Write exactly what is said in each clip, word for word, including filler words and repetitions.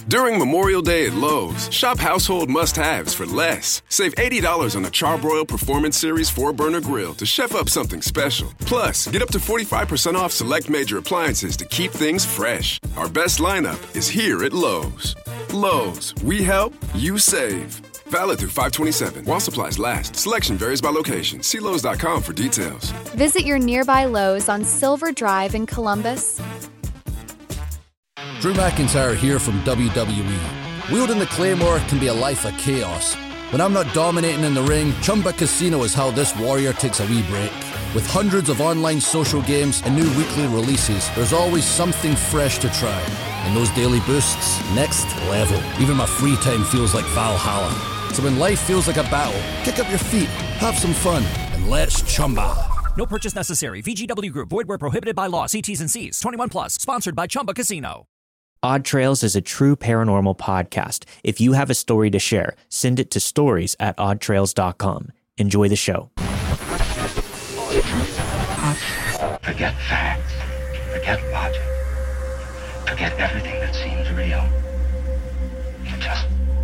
During Memorial Day at Lowe's, shop household must-haves for less. Save eighty dollars on a Charbroil Performance Series four burner grill to chef up something special. Plus, get up to forty-five percent off select major appliances to keep things fresh. Our best lineup is here at Lowe's. Lowe's, we help, you save. Valid through five twenty-seven. While supplies last. Selection varies by location. See Lowe's dot com for details. Visit your nearby Lowe's on Silver Drive in Columbus. Drew McIntyre here from W W E. Wielding the Claymore can be a life of chaos. When I'm not dominating in the ring, Chumba Casino is how this warrior takes a wee break. With hundreds of online social games and new weekly releases, there's always something fresh to try. And those daily boosts, next level. Even my free time feels like Valhalla. So when life feels like a battle, kick up your feet, have some fun, and let's Chumba. No purchase necessary. V G W Group. Void where prohibited by law. See T's and C's. twenty-one plus. Sponsored by Chumba Casino. Odd Trails is a true paranormal podcast. If you have a story to share, send it to stories at odd trails dot com. Enjoy the show. Forget facts. Forget logic. Forget everything that seems real. Just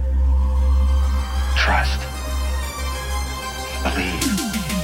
trust. Believe.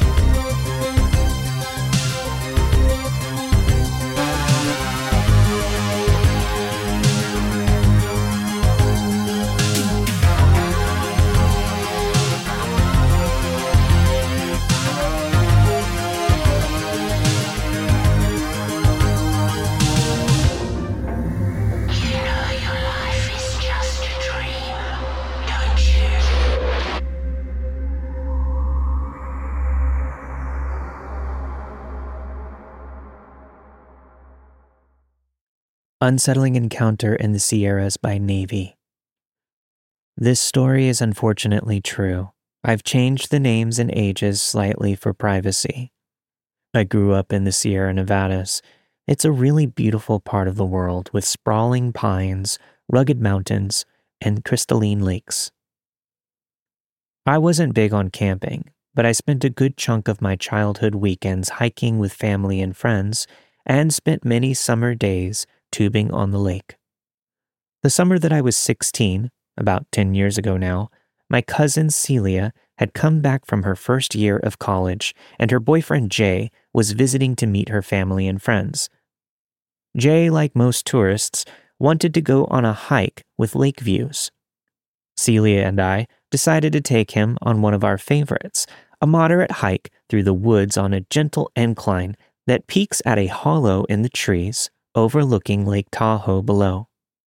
Unsettling Encounter in the Sierras by Navy. This story is unfortunately true. I've changed the names and ages slightly for privacy. I grew up in the Sierra Nevadas. It's a really beautiful part of the world with sprawling pines, rugged mountains, and crystalline lakes. I wasn't big on camping, but I spent a good chunk of my childhood weekends hiking with family and friends, and spent many summer days tubing on the lake. The summer that I was sixteen, about ten years ago now, my cousin Celia had come back from her first year of college, and her boyfriend Jay was visiting to meet her family and friends. Jay, like most tourists, wanted to go on a hike with lake views. Celia and I decided to take him on one of our favorites, a moderate hike through the woods on a gentle incline that peaks at a hollow in the trees overlooking Lake Tahoe below.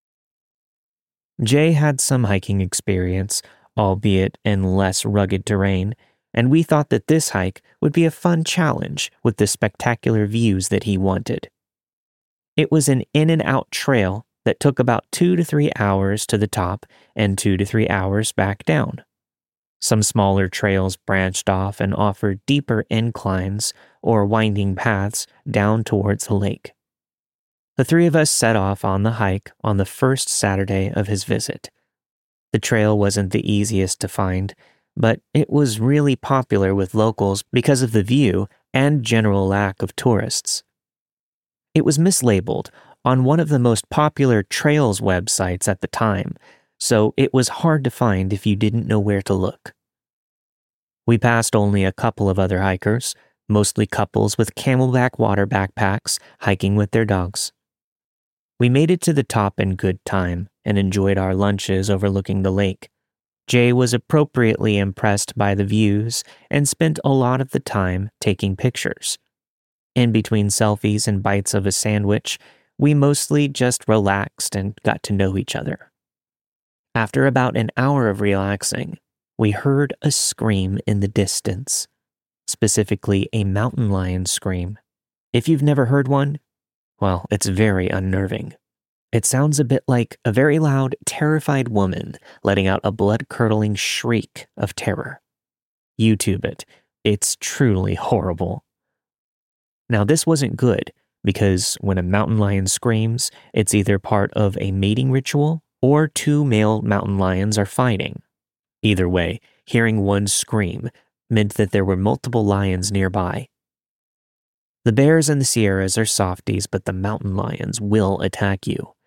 Jay had some hiking experience, albeit in less rugged terrain, and we thought that this hike would be a fun challenge with the spectacular views that he wanted. It was an in-and-out trail that took about two to three hours to the top and two to three hours back down. Some smaller trails branched off and offered deeper inclines or winding paths down towards the lake. The three of us set off on the hike on the first Saturday of his visit. The trail wasn't the easiest to find, but it was really popular with locals because of the view and general lack of tourists. It was mislabeled on one of the most popular trails websites at the time, so it was hard to find if you didn't know where to look. We passed only a couple of other hikers, mostly couples with Camelback water backpacks hiking with their dogs. We made it to the top in good time and enjoyed our lunches overlooking the lake. Jay was appropriately impressed by the views and spent a lot of the time taking pictures. In between selfies and bites of a sandwich, we mostly just relaxed and got to know each other. After about an hour of relaxing, we heard a scream in the distance, specifically a mountain lion scream. If you've never heard one, well, it's very unnerving. It sounds a bit like a very loud, terrified woman letting out a blood-curdling shriek of terror. YouTube it. It's truly horrible. Now, this wasn't good, because when a mountain lion screams, it's either part of a mating ritual or two male mountain lions are fighting. Either way, hearing one scream meant that there were multiple lions nearby. The bears in the Sierras are softies, but the mountain lions will attack you.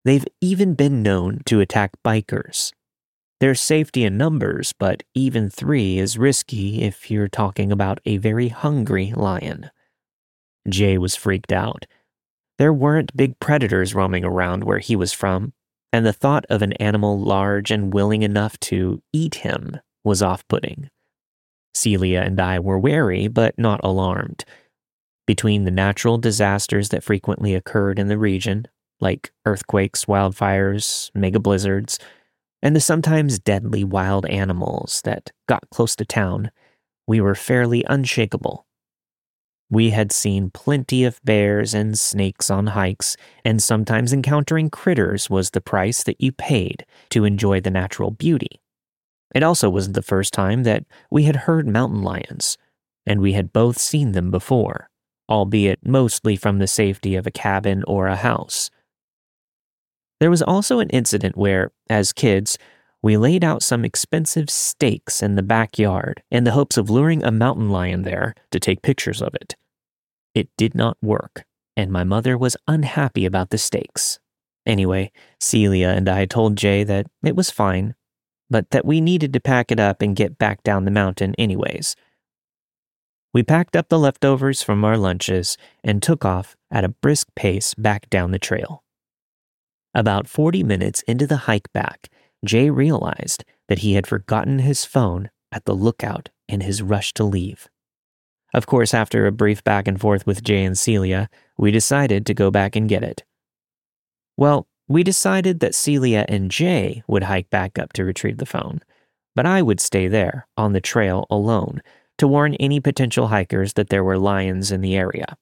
They've even been known to attack bikers. There's safety in numbers, but even three is risky if you're talking about a very hungry lion. Jay was freaked out. There weren't big predators roaming around where he was from, and the thought of an animal large and willing enough to eat him was off-putting. Celia and I were wary, but not alarmed. Between the natural disasters that frequently occurred in the region, like earthquakes, wildfires, mega blizzards, and the sometimes deadly wild animals that got close to town, we were fairly unshakable. We had seen plenty of bears and snakes on hikes, and sometimes encountering critters was the price that you paid to enjoy the natural beauty. It also wasn't the first time that we had heard mountain lions, and we had both seen them before, albeit mostly from the safety of a cabin or a house. There was also an incident where, as kids, we laid out some expensive stakes in the backyard in the hopes of luring a mountain lion there to take pictures of it. It did not work, and my mother was unhappy about the stakes. Anyway, Celia and I told Jay that it was fine, but that we needed to pack it up and get back down the mountain anyways. We packed up the leftovers from our lunches and took off at a brisk pace back down the trail. About forty minutes into the hike back, Jay realized that he had forgotten his phone at the lookout in his rush to leave. Of course, after a brief back and forth with Jay and Celia, we decided to go back and get it. Well, we decided that Celia and Jay would hike back up to retrieve the phone, but I would stay there on the trail alone to warn any potential hikers that there were lions in the area.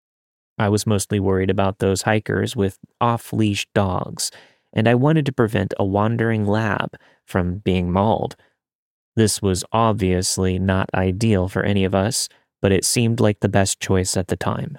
I was mostly worried about those hikers with off-leash dogs, and I wanted to prevent a wandering lab from being mauled. This was obviously not ideal for any of us, but it seemed like the best choice at the time.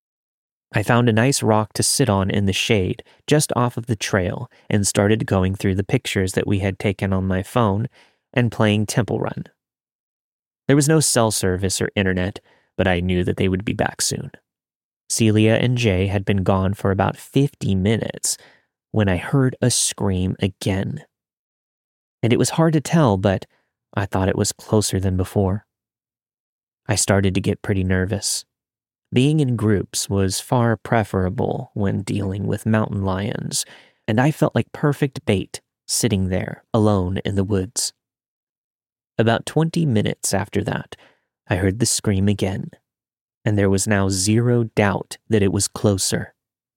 I found a nice rock to sit on in the shade just off of the trail and started going through the pictures that we had taken on my phone and playing Temple Run. There was no cell service or internet, but I knew that they would be back soon. Celia and Jay had been gone for about fifty minutes when I heard a scream again. And it was hard to tell, but I thought it was closer than before. I started to get pretty nervous. Being in groups was far preferable when dealing with mountain lions, and I felt like perfect bait sitting there alone in the woods. About twenty minutes after that, I heard the scream again, and there was now zero doubt that it was closer.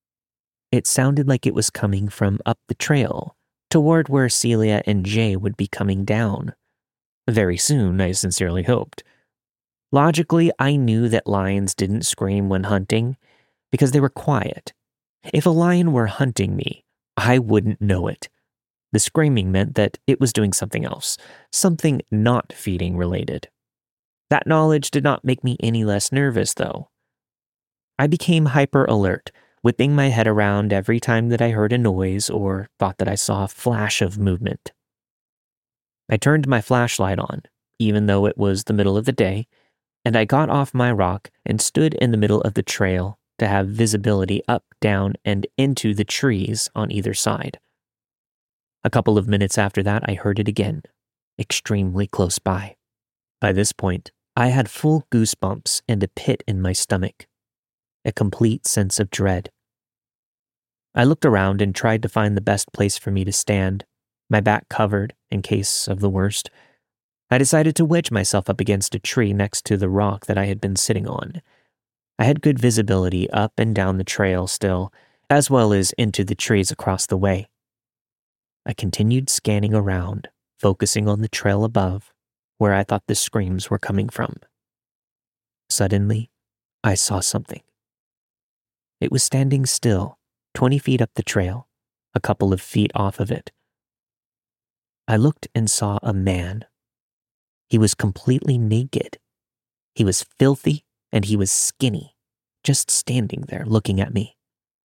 It sounded like it was coming from up the trail, toward where Celia and Jay would be coming down. Very soon, I sincerely hoped. Logically, I knew that lions didn't scream when hunting because they were quiet. If a lion were hunting me, I wouldn't know it. The screaming meant that it was doing something else, something not feeding related. That knowledge did not make me any less nervous, though. I became hyper alert, whipping my head around every time that I heard a noise or thought that I saw a flash of movement. I turned my flashlight on, even though it was the middle of the day, and I got off my rock and stood in the middle of the trail to have visibility up, down, and into the trees on either side. A couple of minutes after that, I heard it again, extremely close by. By this point, I had full goosebumps and a pit in my stomach, a complete sense of dread. I looked around and tried to find the best place for me to stand, my back covered in case of the worst. I decided to wedge myself up against a tree next to the rock that I had been sitting on. I had good visibility up and down the trail still, as well as into the trees across the way. I continued scanning around, focusing on the trail above, where I thought the screams were coming from. Suddenly, I saw something. It was standing still, twenty feet up the trail, a couple of feet off of it. I looked and saw a man. He was completely naked. He was filthy and he was skinny, just standing there looking at me.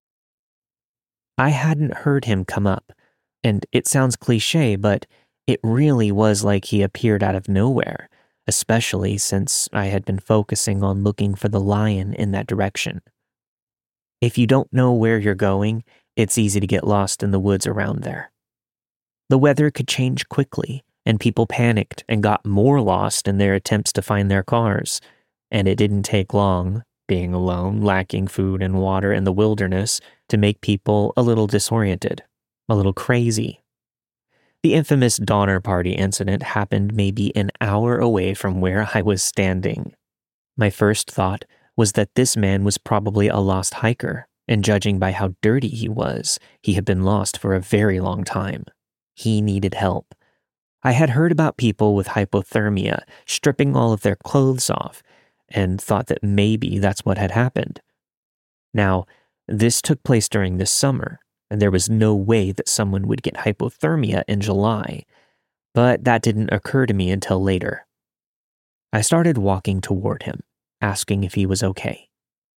I hadn't heard him come up, and it sounds cliche, but it really was like he appeared out of nowhere, especially since I had been focusing on looking for the lion in that direction. If you don't know where you're going It's easy to get lost in the woods around there. The weather could change quickly, and people panicked and got more lost in their attempts to find their cars. And it didn't take long, being alone, lacking food and water in the wilderness, to make people a little disoriented, a little crazy. The infamous Donner Party incident happened maybe an hour away from where I was standing. My first thought was that this man was probably a lost hiker, and judging by how dirty he was, he had been lost for a very long time. He needed help. I had heard about people with hypothermia stripping all of their clothes off, and thought that maybe that's what had happened. Now, this took place during the summer, and there was no way that someone would get hypothermia in July, but that didn't occur to me until later. I started walking toward him, asking if he was okay.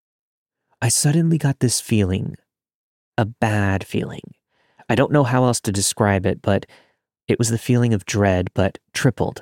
I suddenly got this feeling, a bad feeling. I don't know how else to describe it, but it was the feeling of dread, but tripled.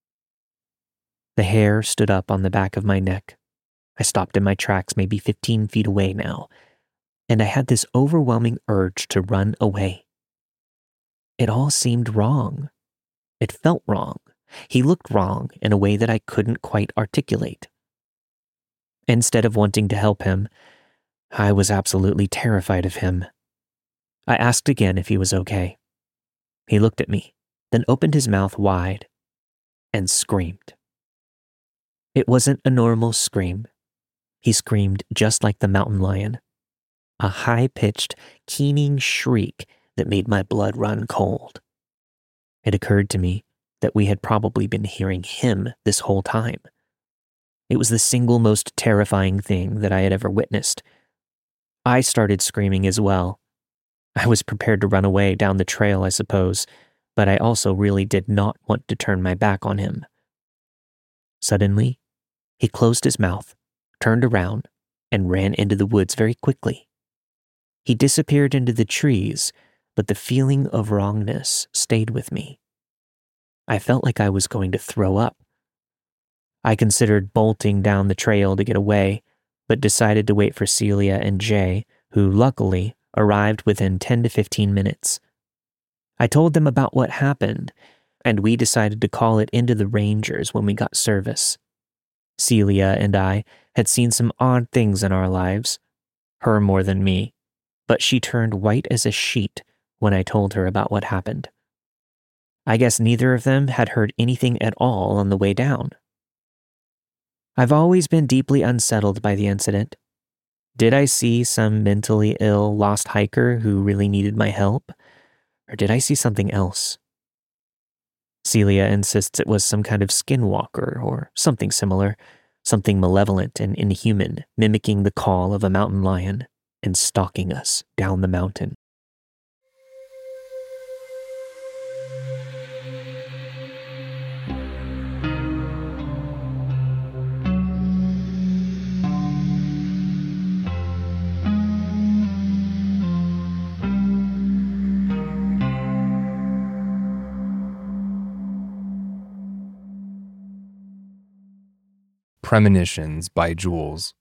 The hair stood up on the back of my neck. I stopped in my tracks maybe fifteen feet away now, and I had this overwhelming urge to run away. It all seemed wrong. It felt wrong. He looked wrong in a way that I couldn't quite articulate. Instead of wanting to help him, I was absolutely terrified of him. I asked again if he was okay. He looked at me, then opened his mouth wide and screamed. It wasn't a normal scream. He screamed just like the mountain lion. A high-pitched, keening shriek that made my blood run cold. It occurred to me that we had probably been hearing him this whole time. It was the single most terrifying thing that I had ever witnessed. I started screaming as well. I was prepared to run away down the trail, I suppose, but I also really did not want to turn my back on him. Suddenly, he closed his mouth, turned around, and ran into the woods very quickly. He disappeared into the trees, but the feeling of wrongness stayed with me. I felt like I was going to throw up. I considered bolting down the trail to get away, but decided to wait for Celia and Jay, who luckily arrived within ten to fifteen minutes. I told them about what happened, and we decided to call it into the Rangers when we got service. Celia and I had seen some odd things in our lives, her more than me, but she turned white as a sheet when I told her about what happened. I guess neither of them had heard anything at all on the way down. I've always been deeply unsettled by the incident. Did I see some mentally ill lost hiker who really needed my help? Or did I see something else? Celia insists it was some kind of skinwalker or something similar, something malevolent and inhuman, mimicking the call of a mountain lion and stalking us down the mountain. Premonitions by Jules.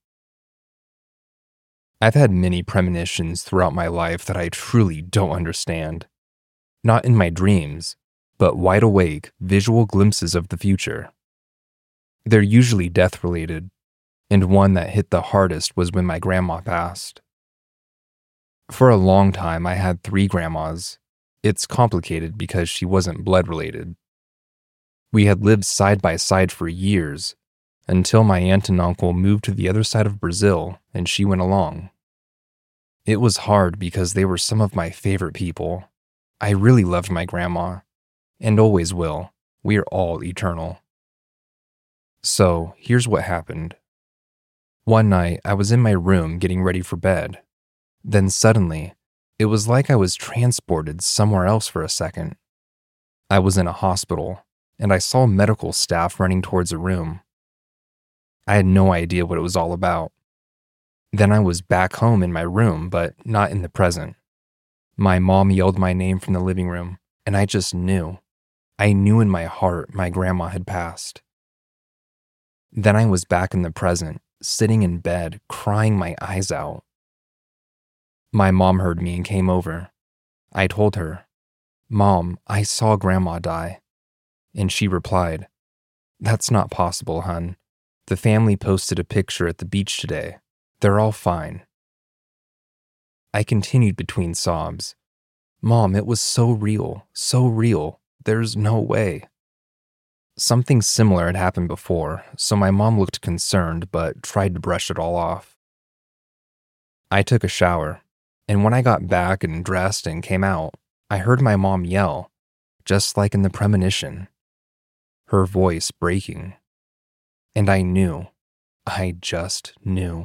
I've had many premonitions throughout my life that I truly don't understand. Not in my dreams, but wide awake, visual glimpses of the future. They're usually death-related, and one that hit the hardest was when my grandma passed. For a long time, I had three grandmas. It's complicated because she wasn't blood-related. We had lived side by side for years, until my aunt and uncle moved to the other side of Brazil and she went along. It was hard because they were some of my favorite people. I really loved my grandma, and always will. We are all eternal. So, here's what happened. One night, I was in my room getting ready for bed. Then suddenly, it was like I was transported somewhere else for a second. I was in a hospital, and I saw medical staff running towards a room. I had no idea what it was all about. Then I was back home in my room, but not in the present. My mom yelled my name from the living room, and I just knew. I knew in my heart my grandma had passed. Then I was back in the present, sitting in bed, crying my eyes out. My mom heard me and came over. I told her, "Mom, I saw Grandma die." And she replied, "That's not possible, hun. The family posted a picture at the beach today. They're all fine." I continued between sobs. "Mom, it was so real, so real. There's no way." Something similar had happened before, so my mom looked concerned but tried to brush it all off. I took a shower, and when I got back and dressed and came out, I heard my mom yell, just like in the premonition, her voice breaking. And I knew, I just knew.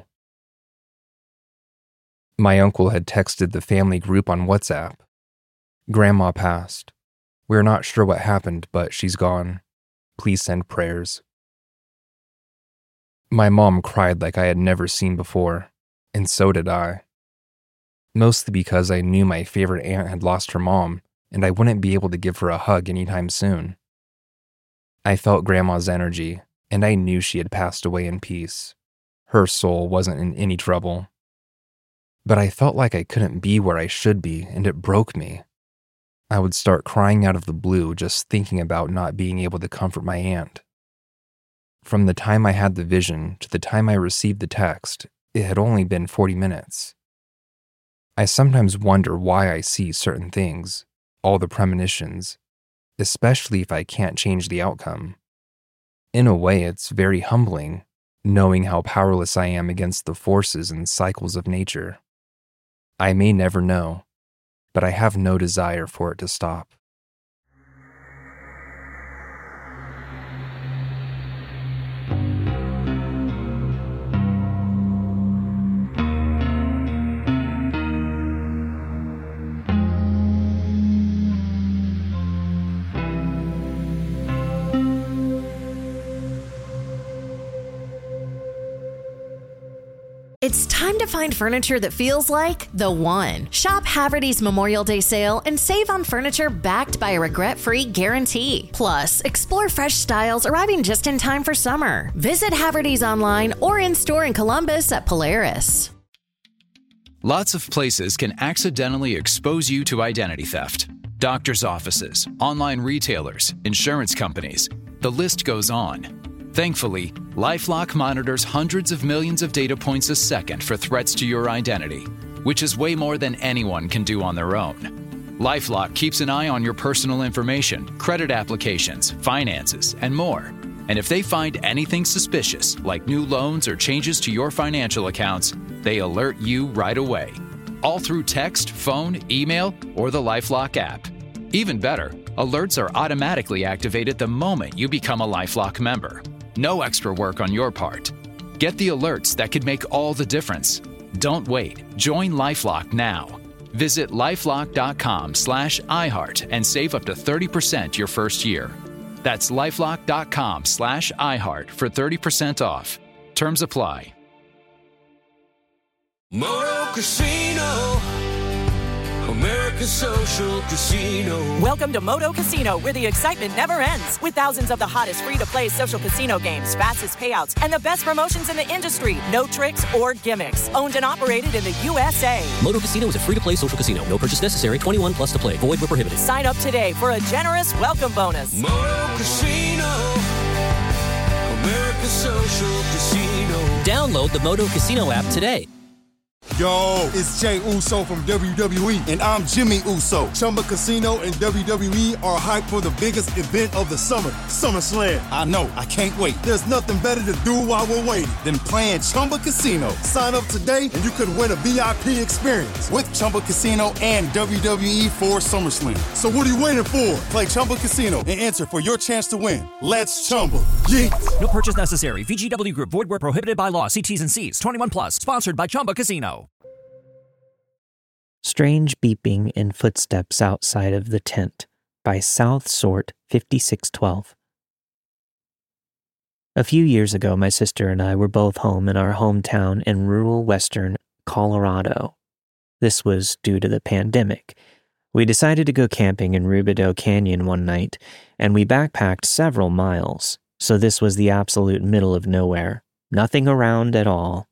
My uncle had texted the family group on WhatsApp. "Grandma passed. We're not sure what happened, but she's gone. Please send prayers." My mom cried like I had never seen before, and so did I. Mostly because I knew my favorite aunt had lost her mom, and I wouldn't be able to give her a hug anytime soon. I felt Grandma's energy, and I knew she had passed away in peace. Her soul wasn't in any trouble. But I felt like I couldn't be where I should be, and it broke me. I would start crying out of the blue just thinking about not being able to comfort my aunt. From the time I had the vision to the time I received the text, it had only been forty minutes. I sometimes wonder why I see certain things, all the premonitions, especially if I can't change the outcome. In a way, it's very humbling, knowing how powerless I am against the forces and cycles of nature. I may never know, but I have no desire for it to stop. It's time to find furniture that feels like the one. Shop Haverty's Memorial Day sale and save on furniture backed by a regret-free guarantee. Plus, explore fresh styles arriving just in time for summer. Visit Haverty's online or in-store in Columbus at Polaris. Lots of places can accidentally expose you to identity theft. Doctors' offices, online retailers, insurance companies. The list goes on. Thankfully, LifeLock monitors hundreds of millions of data points a second for threats to your identity, which is way more than anyone can do on their own. LifeLock keeps an eye on your personal information, credit applications, finances, and more. And if they find anything suspicious, like new loans or changes to your financial accounts, they alert you right away. All through text, phone, email, or the LifeLock app. Even better, alerts are automatically activated the moment you become a LifeLock member. No extra work on your part. Get the alerts that could make all the difference. Don't wait. Join LifeLock now. Visit lifelock.com slash iHeart and save up to thirty percent your first year. That's lifelock.com slash iHeart for thirty percent off. Terms apply. Moto Casino, America's social casino. Welcome to Moto Casino, where the excitement never ends. With thousands of the hottest free-to-play social casino games, fastest payouts, and the best promotions in the industry. No tricks or gimmicks. Owned and operated in the U S A. Moto Casino is a free-to-play social casino. No purchase necessary. twenty-one plus to play. Void where prohibited. Sign up today for a generous welcome bonus. Moto Casino, America's social casino. Download the Moto Casino app today. Yo, it's Jay Uso from W W E, and I'm Jimmy Uso. Chumba Casino and W W E are hyped for the biggest event of the summer, SummerSlam. I know, I can't wait. There's nothing better to do while we're waiting than playing Chumba Casino. Sign up today and you could win a V I P experience with Chumba Casino and W W E for SummerSlam. So what are you waiting for? Play Chumba Casino and enter for your chance to win. Let's Chumba. Yeah. No purchase necessary. V G W Group. Void where prohibited by law. See T's and C's. twenty-one plus. Sponsored by Chumba Casino. Strange Beeping and Footsteps Outside of the Tent by South Sort fifty-six twelve. A few years ago, my sister and I were both home in our hometown in rural western Colorado. This was due to the pandemic. We decided to go camping in Rubidoux Canyon one night, and we backpacked several miles, so this was the absolute middle of nowhere. Nothing around at all.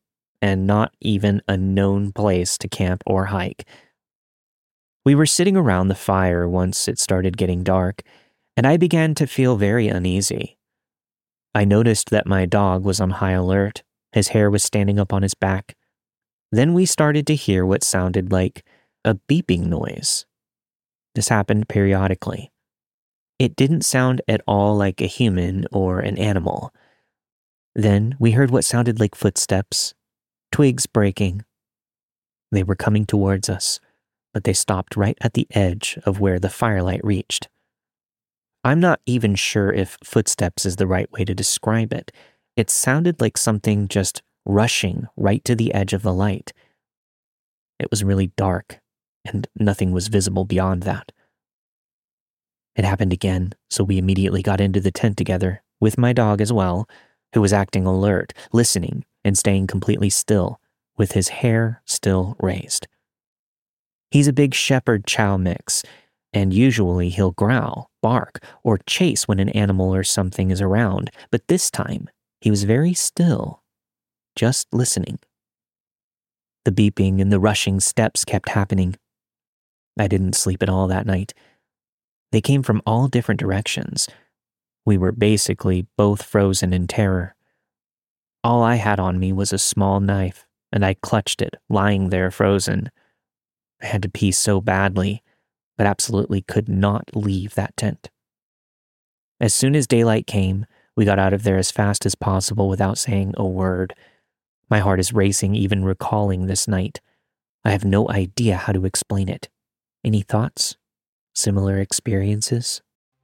and not even a known place to camp or hike. We were sitting around the fire once it started getting dark, and I began to feel very uneasy. I noticed that my dog was on high alert. His hair was standing up on his back. Then we started to hear what sounded like a beeping noise. This happened periodically. It didn't sound at all like a human or an animal. Then we heard what sounded like footsteps, twigs breaking. They were coming towards us, but they stopped right at the edge of where the firelight reached. I'm not even sure if footsteps is the right way to describe it. It sounded like something just rushing right to the edge of the light. It was really dark, and nothing was visible beyond that. It happened again, so we immediately got into the tent together, with my dog as well, who was acting alert, listening, and staying completely still, with his hair still raised. He's a big shepherd chow mix, and usually he'll growl, bark, or chase when an animal or something is around, but this time he was very still, just listening. The beeping and the rushing steps kept happening. I didn't sleep at all that night. They came from all different directions. We were basically both frozen in terror. All I had on me was a small knife, and I clutched it, lying there frozen. I had to pee so badly, but absolutely could not leave that tent. As soon as daylight came, we got out of there as fast as possible without saying a word. My heart is racing even recalling this night. I have no idea how to explain it. Any thoughts? Similar experiences?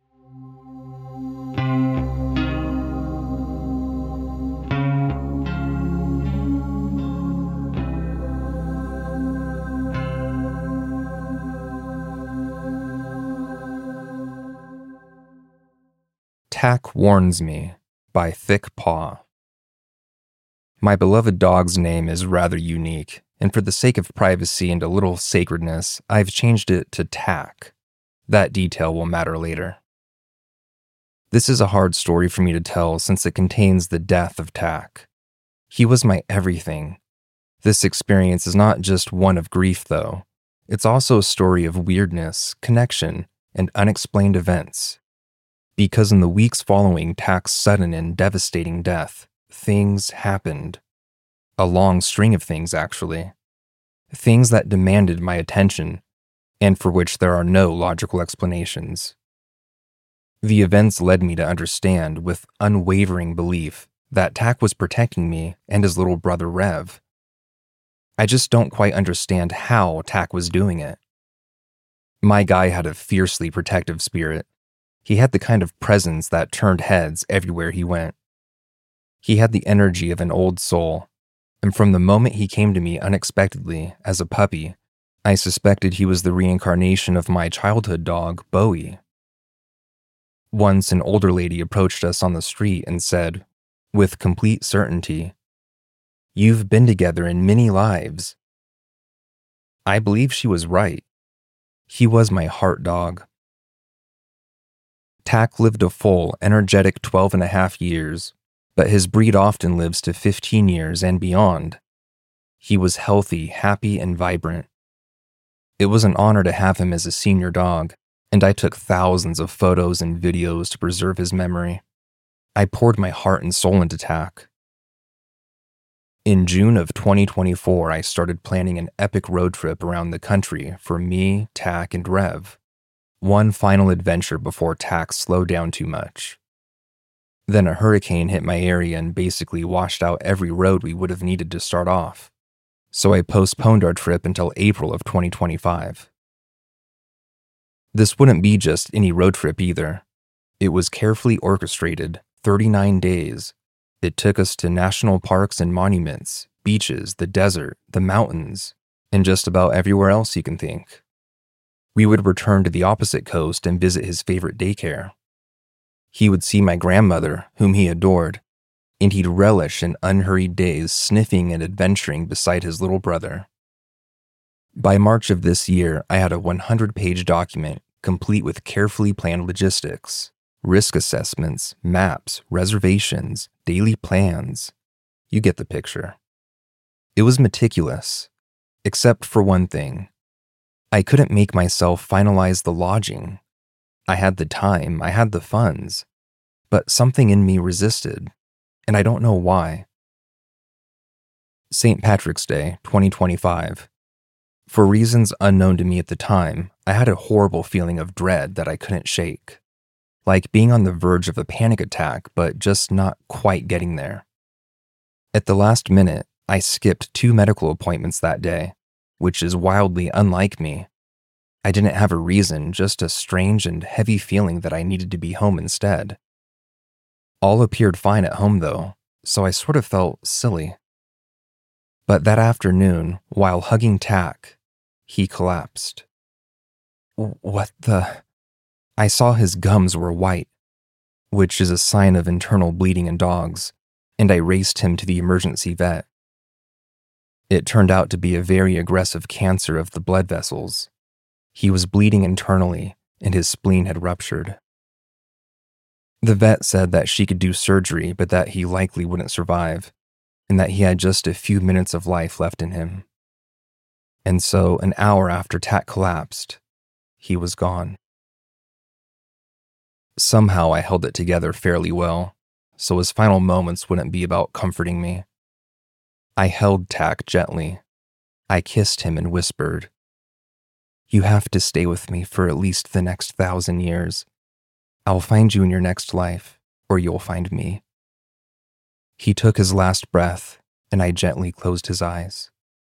Tack Warns Me by Thick Paw. My beloved dog's name is rather unique, and for the sake of privacy and a little sacredness, I've changed it to Tack. That detail will matter later. This is a hard story for me to tell since it contains the death of Tack. He was my everything. This experience is not just one of grief, though. It's also a story of weirdness, connection, and unexplained events. Because in the weeks following Tack's sudden and devastating death, things happened. A long string of things, actually. Things that demanded my attention, and for which there are no logical explanations. The events led me to understand with unwavering belief that Tack was protecting me and his little brother Rev. I just don't quite understand how Tack was doing it. My guy had a fiercely protective spirit. He had the kind of presence that turned heads everywhere he went. He had the energy of an old soul, and from the moment he came to me unexpectedly as a puppy, I suspected he was the reincarnation of my childhood dog, Bowie. Once an older lady approached us on the street and said, with complete certainty, "You've been together in many lives." I believe she was right. He was my heart dog. Tack lived a full, energetic twelve and a half years, but his breed often lives to fifteen years and beyond. He was healthy, happy, and vibrant. It was an honor to have him as a senior dog, and I took thousands of photos and videos to preserve his memory. I poured my heart and soul into Tack. In June of twenty twenty-four, I started planning an epic road trip around the country for me, Tack, and Rev. One final adventure before Tack slowed down too much. Then a hurricane hit my area and basically washed out every road we would have needed to start off. So I postponed our trip until April of twenty twenty-five. This wouldn't be just any road trip either. It was carefully orchestrated, thirty-nine days. It took us to national parks and monuments, beaches, the desert, the mountains, and just about everywhere else you can think. We would return to the opposite coast and visit his favorite daycare. He would see my grandmother, whom he adored, and he'd relish in unhurried days sniffing and adventuring beside his little brother. By March of this year, I had a one hundred page document complete with carefully planned logistics, risk assessments, maps, reservations, daily plans. You get the picture. It was meticulous, except for one thing. I couldn't make myself finalize the lodging. I had the time, I had the funds, but something in me resisted, and I don't know why. Saint Patrick's Day, twenty twenty-five. For reasons unknown to me at the time, I had a horrible feeling of dread that I couldn't shake. Like being on the verge of a panic attack, but just not quite getting there. At the last minute, I skipped two medical appointments that day, which is wildly unlike me. I didn't have a reason, just a strange and heavy feeling that I needed to be home instead. All appeared fine at home though, so I sort of felt silly. But that afternoon, while hugging Tack, he collapsed. What the? I saw his gums were white, which is a sign of internal bleeding in dogs, and I raced him to the emergency vet. It turned out to be a very aggressive cancer of the blood vessels. He was bleeding internally, and his spleen had ruptured. The vet said that she could do surgery, but that he likely wouldn't survive, and that he had just a few minutes of life left in him. And so, an hour after Tack collapsed, he was gone. Somehow I held it together fairly well, so his final moments wouldn't be about comforting me. I held Tack gently. I kissed him and whispered, "You have to stay with me for at least the next thousand years. I'll find you in your next life, or you'll find me." He took his last breath, and I gently closed his eyes.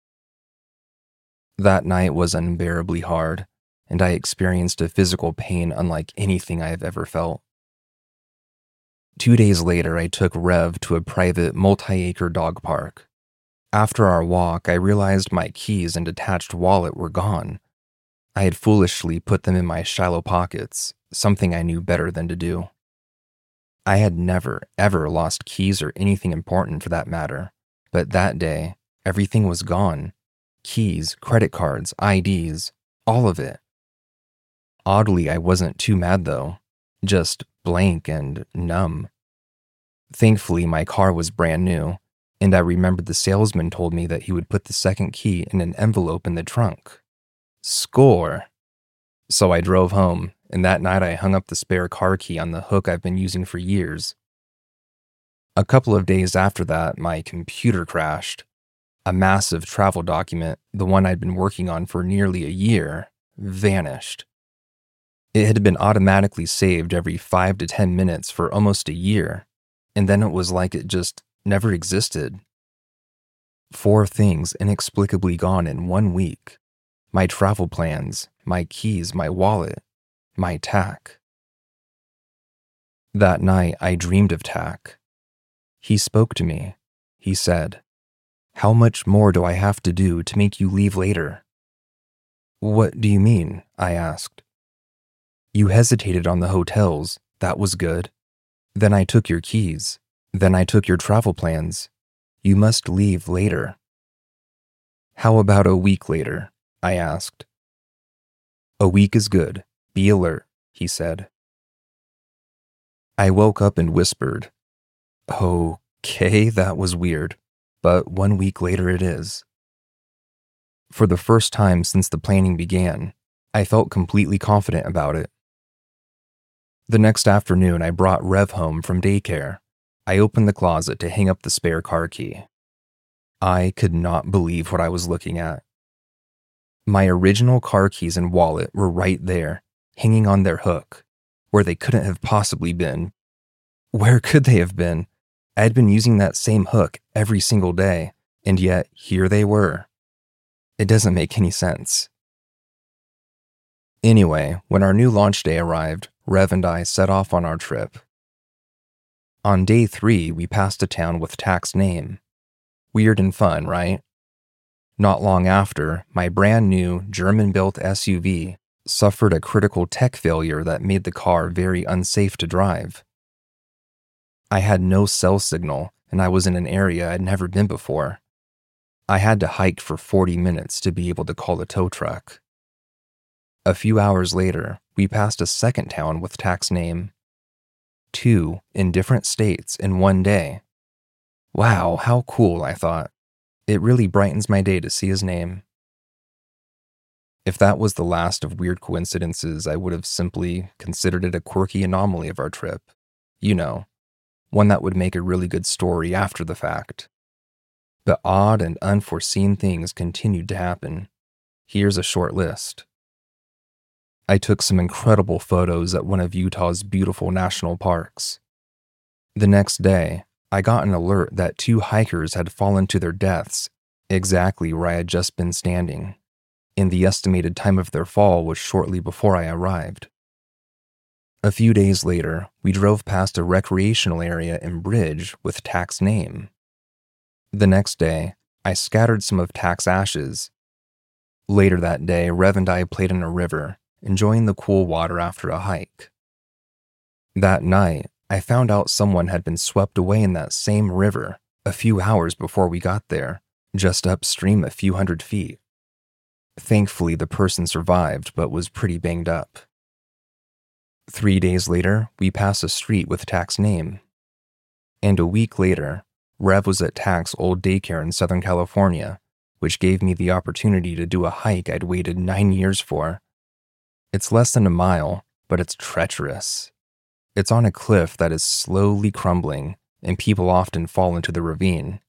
That night was unbearably hard, and I experienced a physical pain unlike anything I have ever felt. Two days later, I took Rev to a private multi-acre dog park. After our walk, I realized my keys and attached wallet were gone. I had foolishly put them in my shallow pockets, something I knew better than to do. I had never, ever lost keys or anything important for that matter, but that day, everything was gone. Keys, credit cards, I Ds, all of it. Oddly, I wasn't too mad though, just blank and numb. Thankfully, my car was brand new, and I remembered the salesman told me that he would put the second key in an envelope in the trunk. Score! So I drove home, and that night I hung up the spare car key on the hook I've been using for years. A couple of days after that, my computer crashed. A massive travel document, the one I'd been working on for nearly a year, vanished. It had been automatically saved every five to ten minutes for almost a year, and then it was like it just never existed. Four things inexplicably gone in one week. My travel plans, my keys, my wallet, my Tack. That night, I dreamed of Tack. He spoke to me. He said, "How much more do I have to do to make you leave later?" "What do you mean?" I asked. "You hesitated on the hotels. That was good. Then I took your keys. Then I took your travel plans. You must leave later." "How about a week later?" I asked. "A week is good. Be alert," he said. I woke up and whispered, "Okay, that was weird, but one week later it is." For the first time since the planning began, I felt completely confident about it. The next afternoon, I brought Rev home from daycare. I opened the closet to hang up the spare car key. I could not believe what I was looking at. My original car keys and wallet were right there, hanging on their hook, where they couldn't have possibly been. Where could they have been? I had been using that same hook every single day, and yet here they were. It doesn't make any sense. Anyway, when our new launch day arrived, Rev and I set off on our trip. On day three, we passed a town with Tack's name. Weird and fun, right? Not long after, my brand new German-built S U V suffered a critical tech failure that made the car very unsafe to drive. I had no cell signal, and I was in an area I'd never been before. I had to hike for forty minutes to be able to call a tow truck. A few hours later, we passed a second town with Tack's name. Two in different states in one day. Wow, how cool, I thought. It really brightens my day to see his name. If that was the last of weird coincidences, I would have simply considered it a quirky anomaly of our trip. You know, one that would make a really good story after the fact. But odd and unforeseen things continued to happen. Here's a short list. I took some incredible photos at one of Utah's beautiful national parks. The next day, I got an alert that two hikers had fallen to their deaths exactly where I had just been standing, and the estimated time of their fall was shortly before I arrived. A few days later, we drove past a recreational area and bridge with Tak's name. The next day, I scattered some of Tak's ashes. Later that day, Rev and I played in a river, enjoying the cool water after a hike. That night, I found out someone had been swept away in that same river a few hours before we got there, just upstream a few hundred feet. Thankfully, the person survived but was pretty banged up. Three days later, we passed a street with Tak's name. And a week later, Rev was at Tak's old daycare in Southern California, which gave me the opportunity to do a hike I'd waited nine years for. It's less than a mile, but it's treacherous. It's on a cliff that is slowly crumbling, and people often fall into the ravine.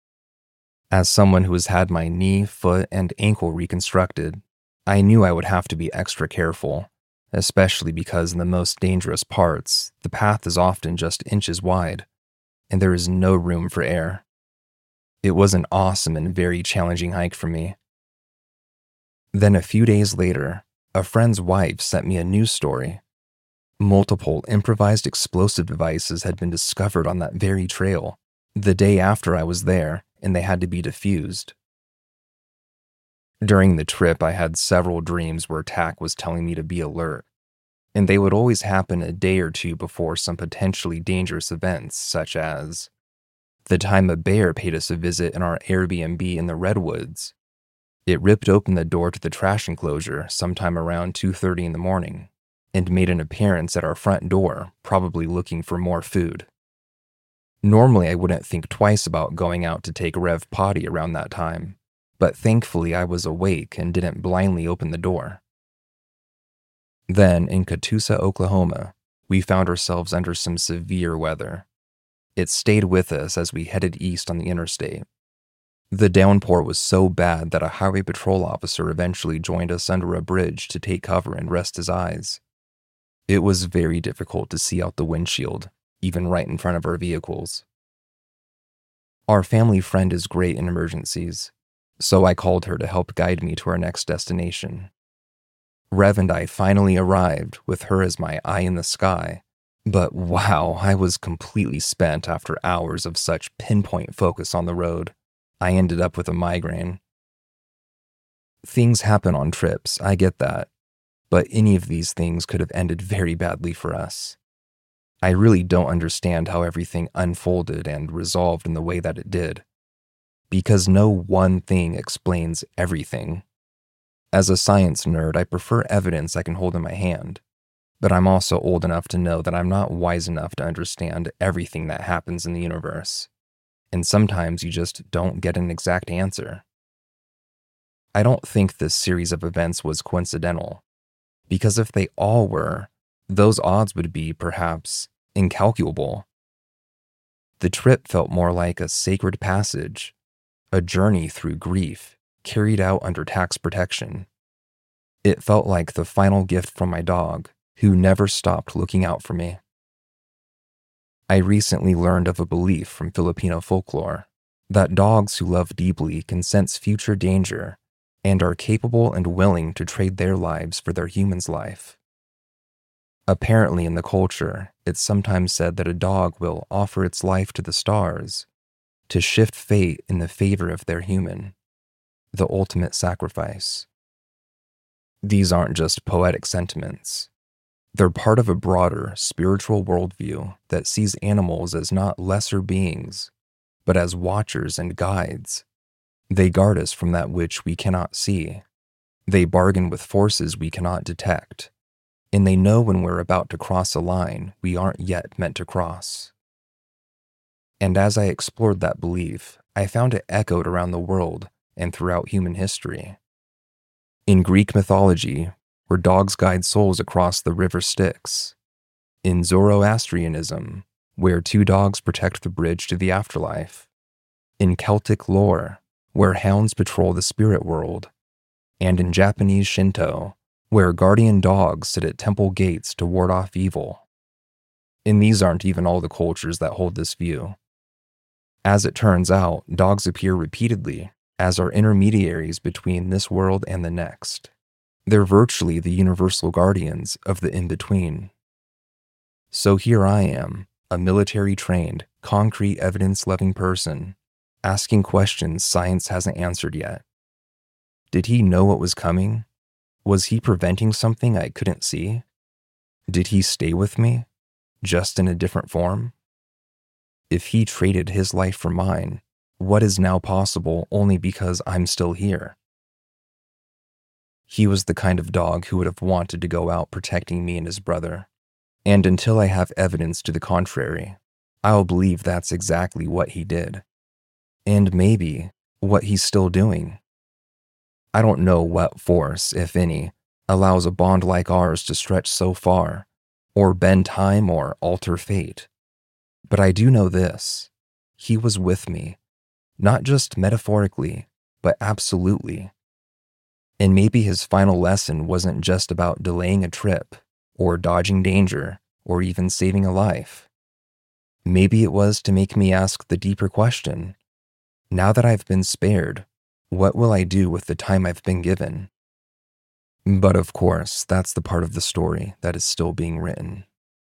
As someone who has had my knee, foot, and ankle reconstructed, I knew I would have to be extra careful, especially because in the most dangerous parts, the path is often just inches wide, and there is no room for air. It was an awesome and very challenging hike for me. Then a few days later, a friend's wife sent me a news story. Multiple improvised explosive devices had been discovered on that very trail, the day after I was there, and they had to be defused. During the trip, I had several dreams where Tak was telling me to be alert, and they would always happen a day or two before some potentially dangerous events, such as the time a bear paid us a visit in our Airbnb in the Redwoods. It ripped open the door to the trash enclosure sometime around two thirty in the morning and made an appearance at our front door, probably looking for more food. Normally, I wouldn't think twice about going out to take Rev potty around that time, but thankfully I was awake and didn't blindly open the door. Then, in Catoosa, Oklahoma, we found ourselves under some severe weather. It stayed with us as we headed east on the interstate. The downpour was so bad that a highway patrol officer eventually joined us under a bridge to take cover and rest his eyes. It was very difficult to see out the windshield, even right in front of our vehicles. Our family friend is great in emergencies, so I called her to help guide me to our next destination. Rev and I finally arrived with her as my eye in the sky, but wow, I was completely spent after hours of such pinpoint focus on the road. I ended up with a migraine. Things happen on trips, I get that, but any of these things could have ended very badly for us. I really don't understand how everything unfolded and resolved in the way that it did, because no one thing explains everything. As a science nerd, I prefer evidence I can hold in my hand, but I'm also old enough to know that I'm not wise enough to understand everything that happens in the universe, and sometimes you just don't get an exact answer. I don't think this series of events was coincidental, because if they all were, those odds would be, perhaps, incalculable. The trip felt more like a sacred passage, a journey through grief, carried out under Tak's protection. It felt like the final gift from my dog, who never stopped looking out for me. I recently learned of a belief from Filipino folklore that dogs who love deeply can sense future danger and are capable and willing to trade their lives for their human's life. Apparently in the culture, it's sometimes said that a dog will offer its life to the stars to shift fate in the favor of their human, the ultimate sacrifice. These aren't just poetic sentiments. They're part of a broader spiritual worldview that sees animals as not lesser beings, but as watchers and guides. They guard us from that which we cannot see. They bargain with forces we cannot detect, and they know when we're about to cross a line we aren't yet meant to cross. And as I explored that belief, I found it echoed around the world and throughout human history. In Greek mythology, where dogs guide souls across the river Styx. In Zoroastrianism, where two dogs protect the bridge to the afterlife. In Celtic lore, where hounds patrol the spirit world. And in Japanese Shinto, where guardian dogs sit at temple gates to ward off evil. And these aren't even all the cultures that hold this view. As it turns out, dogs appear repeatedly as are intermediaries between this world and the next. They're virtually the universal guardians of the in-between. So here I am, a military-trained, concrete evidence-loving person, asking questions science hasn't answered yet. Did he know what was coming? Was he preventing something I couldn't see? Did he stay with me, just in a different form? If he traded his life for mine, what is now possible only because I'm still here? He was the kind of dog who would have wanted to go out protecting me and his brother. And until I have evidence to the contrary, I'll believe that's exactly what he did. And maybe what he's still doing. I don't know what force, if any, allows a bond like ours to stretch so far, or bend time or alter fate. But I do know this: he was with me, not just metaphorically, but absolutely. And maybe his final lesson wasn't just about delaying a trip, or dodging danger, or even saving a life. Maybe it was to make me ask the deeper question: now that I've been spared, what will I do with the time I've been given? But of course, that's the part of the story that is still being written.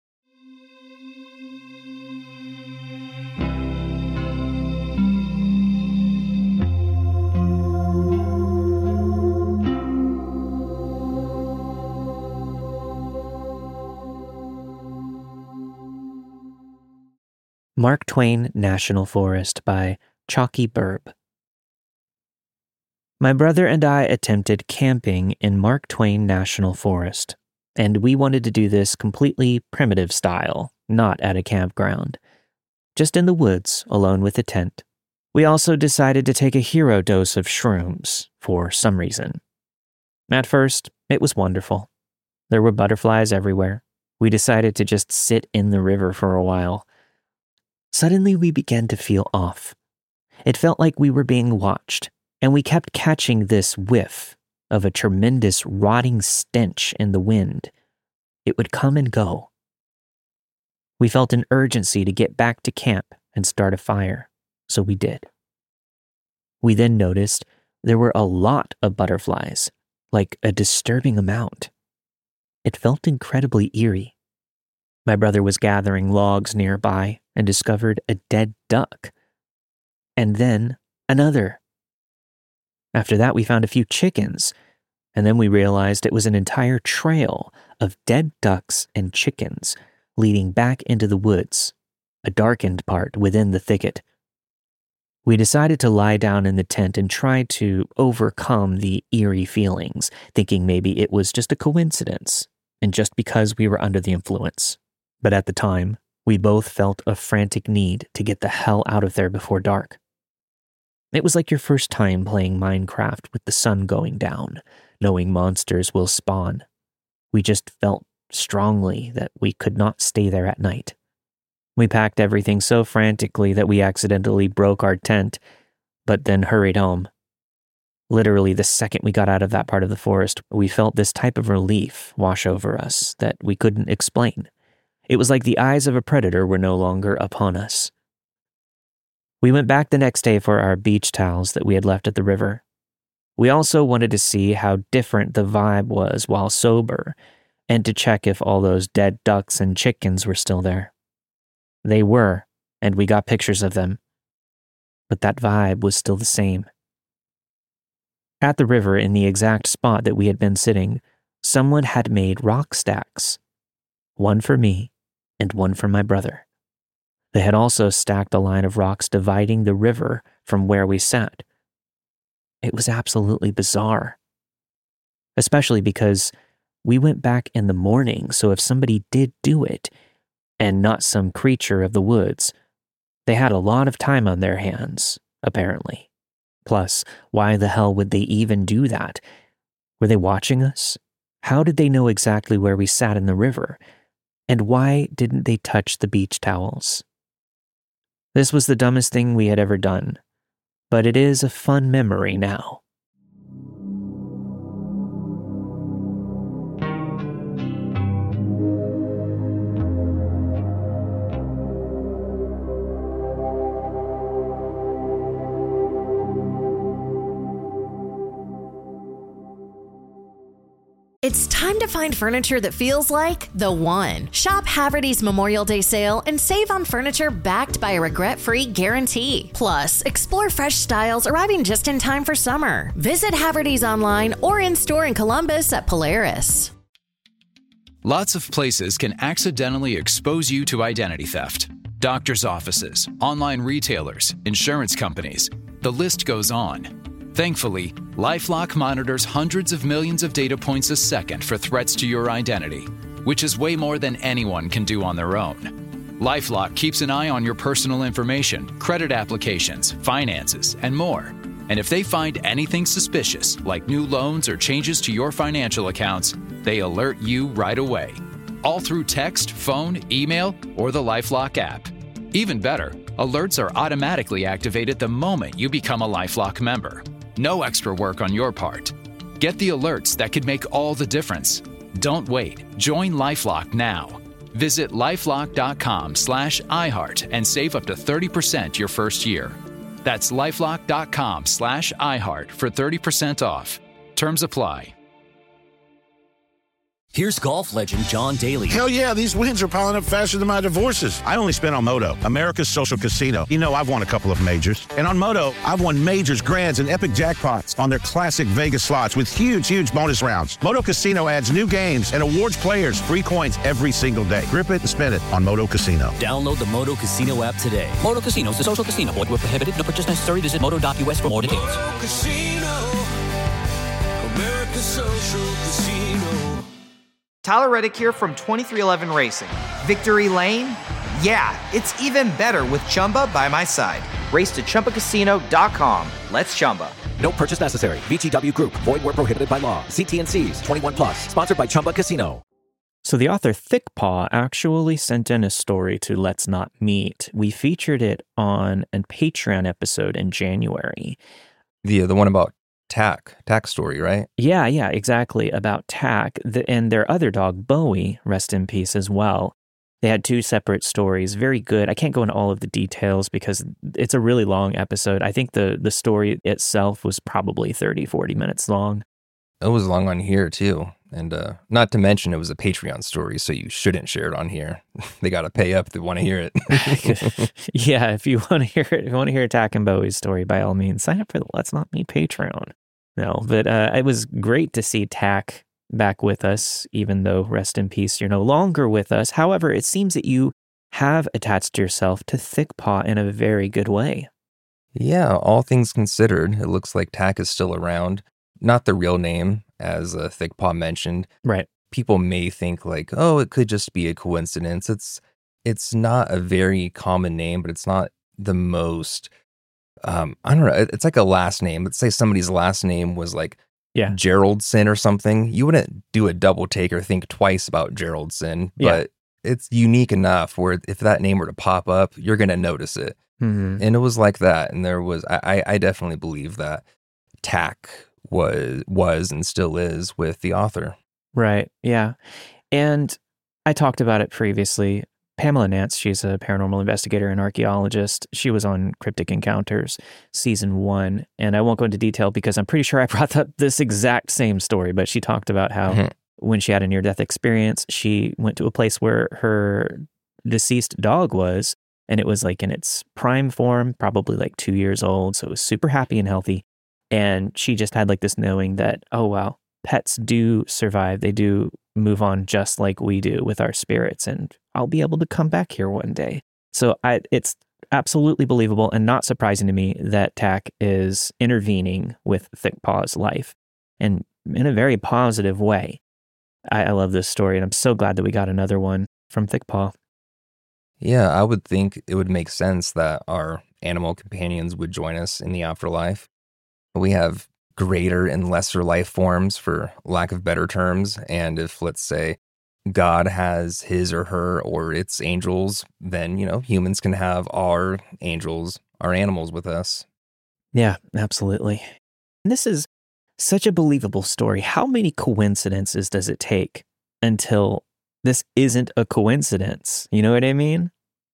Mark Twain National Forest by Chalky Burb. My brother and I attempted camping in Mark Twain National Forest, and we wanted to do this completely primitive style, not at a campground. Just in the woods, alone with a tent. We also decided to take a hero dose of shrooms, for some reason. At first, it was wonderful. There were butterflies everywhere. We decided to just sit in the river for a while. Suddenly, we began to feel off. It felt like we were being watched, and we kept catching this whiff of a tremendous rotting stench in the wind. It would come and go. We felt an urgency to get back to camp and start a fire, so we did. We then noticed there were a lot of butterflies, like a disturbing amount. It felt incredibly eerie. My brother was gathering logs nearby and discovered a dead duck. And then another. After that, we found a few chickens, and then we realized it was an entire trail of dead ducks and chickens leading back into the woods, a darkened part within the thicket. We decided to lie down in the tent and try to overcome the eerie feelings, thinking maybe it was just a coincidence, and just because we were under the influence. But at the time, we both felt a frantic need to get the hell out of there before dark. It was like your first time playing Minecraft with the sun going down, knowing monsters will spawn. We just felt strongly that we could not stay there at night. We packed everything so frantically that we accidentally broke our tent, but then hurried home. Literally, the second we got out of that part of the forest, we felt this type of relief wash over us that we couldn't explain. It was like the eyes of a predator were no longer upon us. We went back the next day for our beach towels that we had left at the river. We also wanted to see how different the vibe was while sober, and to check if all those dead ducks and chickens were still there. They were, and we got pictures of them. But that vibe was still the same. At the river, in the exact spot that we had been sitting, someone had made rock stacks. One for me, and one for my brother. They had also stacked a line of rocks dividing the river from where we sat. It was absolutely bizarre. Especially because we went back in the morning, so if somebody did do it, and not some creature of the woods, they had a lot of time on their hands, apparently. Plus, why the hell would they even do that? Were they watching us? How did they know exactly where we sat in the river? And why didn't they touch the beach towels? This was the dumbest thing we had ever done, but it is a fun memory now. It's time to find furniture that feels like the one. Shop Haverty's Memorial Day sale and save on furniture backed by a regret-free guarantee. Plus, explore fresh styles arriving just in time for summer. Visit Haverty's online or in-store in Columbus at Polaris. Lots of places can accidentally expose you to identity theft. Doctors' offices, online retailers, insurance companies. The list goes on. Thankfully, LifeLock monitors hundreds of millions of data points a second for threats to your identity, which is way more than anyone can do on their own. LifeLock keeps an eye on your personal information, credit applications, finances, and more. And if they find anything suspicious, like new loans or changes to your financial accounts, they alert you right away. All through text, phone, email, or the LifeLock app. Even better, alerts are automatically activated the moment you become a LifeLock member. No extra work on your part. Get the alerts that could make all the difference. Don't wait. Join LifeLock now. Visit lifelock.com slash iHeart and save up to thirty percent your first year. That's lifelock.com slash iHeart for thirty percent off. Terms apply. Here's golf legend John Daly. Hell yeah, these wins are piling up faster than my divorces. I only spent on Moto, America's social casino. You know, I've won a couple of majors. And on Moto, I've won majors, grands, and epic jackpots on their classic Vegas slots with huge, huge bonus rounds. Moto Casino adds new games and awards players free coins every single day. Grip it and spin it on Moto Casino. Download the Moto Casino app today. Moto Casino is a social casino. Void where prohibited. No purchase necessary. Visit moto dot u s for more details. Moto Casino, America's social casino. Tyler Reddick here from twenty-three eleven Racing. Victory Lane? Yeah, it's even better with Chumba by my side. Race to Chumba Casino dot com. Let's Chumba. No purchase necessary. V G W Group. Void where prohibited by law. See T N Cs. twenty-one plus. Sponsored by Chumba Casino. So the author Thickpaw actually sent in a story to Let's Not Meet. We featured it on a Patreon episode in January. The the one about Tack, Tack story, right? Yeah, yeah, exactly, about Tack. The, and their other dog, Bowie, rest in peace as well. They had two separate stories, very good. I can't go into all of the details because it's a really long episode. I think the, the story itself was probably thirty, forty minutes long. It was long on here, too. And uh, not to mention, it was a Patreon story, so you shouldn't share it on here. They got to pay up if they want to hear it. Yeah, if you want to hear it, if you want to hear Tack and Bowie's story, by all means, sign up for the Let's Not Meet Patreon. No, but uh, it was great to see Tack back with us, even though, rest in peace, you're no longer with us. However, it seems that you have attached yourself to Thickpaw in a very good way. Yeah, all things considered, it looks like Tack is still around. Not the real name, as uh, Thickpaw mentioned. Right. People may think like, oh, it could just be a coincidence. It's it's not a very common name, but it's not the most, um, I don't know, it's like a last name. Let's say somebody's last name was like yeah. Geraldson or something. You wouldn't do a double take or think twice about Geraldson, but yeah. it's unique enough where if that name were to pop up, you're going to notice it. Mm-hmm. And it was like that. And there was, I, I definitely believe that Tack was was and still is with the author. Right. Yeah. And I talked about it previously. Pamela Nance, she's a paranormal investigator and archaeologist. She was on Cryptic Encounters season one. And I won't go into detail because I'm pretty sure I brought up this exact same story, but she talked about how mm-hmm. when she had a near-death experience, she went to a place where her deceased dog was, and it was like in its prime form, probably like two years old. So it was super happy and healthy. And she just had like this knowing that, oh, wow, pets do survive. They do move on just like we do with our spirits. And I'll be able to come back here one day. So I, it's absolutely believable and not surprising to me that Tack is intervening with Thickpaw's life and in a very positive way. I, I love this story, and I'm so glad that we got another one from Thickpaw. Yeah, I would think it would make sense that our animal companions would join us in the afterlife. We have greater and lesser life forms, for lack of better terms. And if, let's say, God has his or her or its angels, then, you know, humans can have our angels, our animals with us. Yeah, absolutely. And this is such a believable story. How many coincidences does it take until this isn't a coincidence? You know what I mean?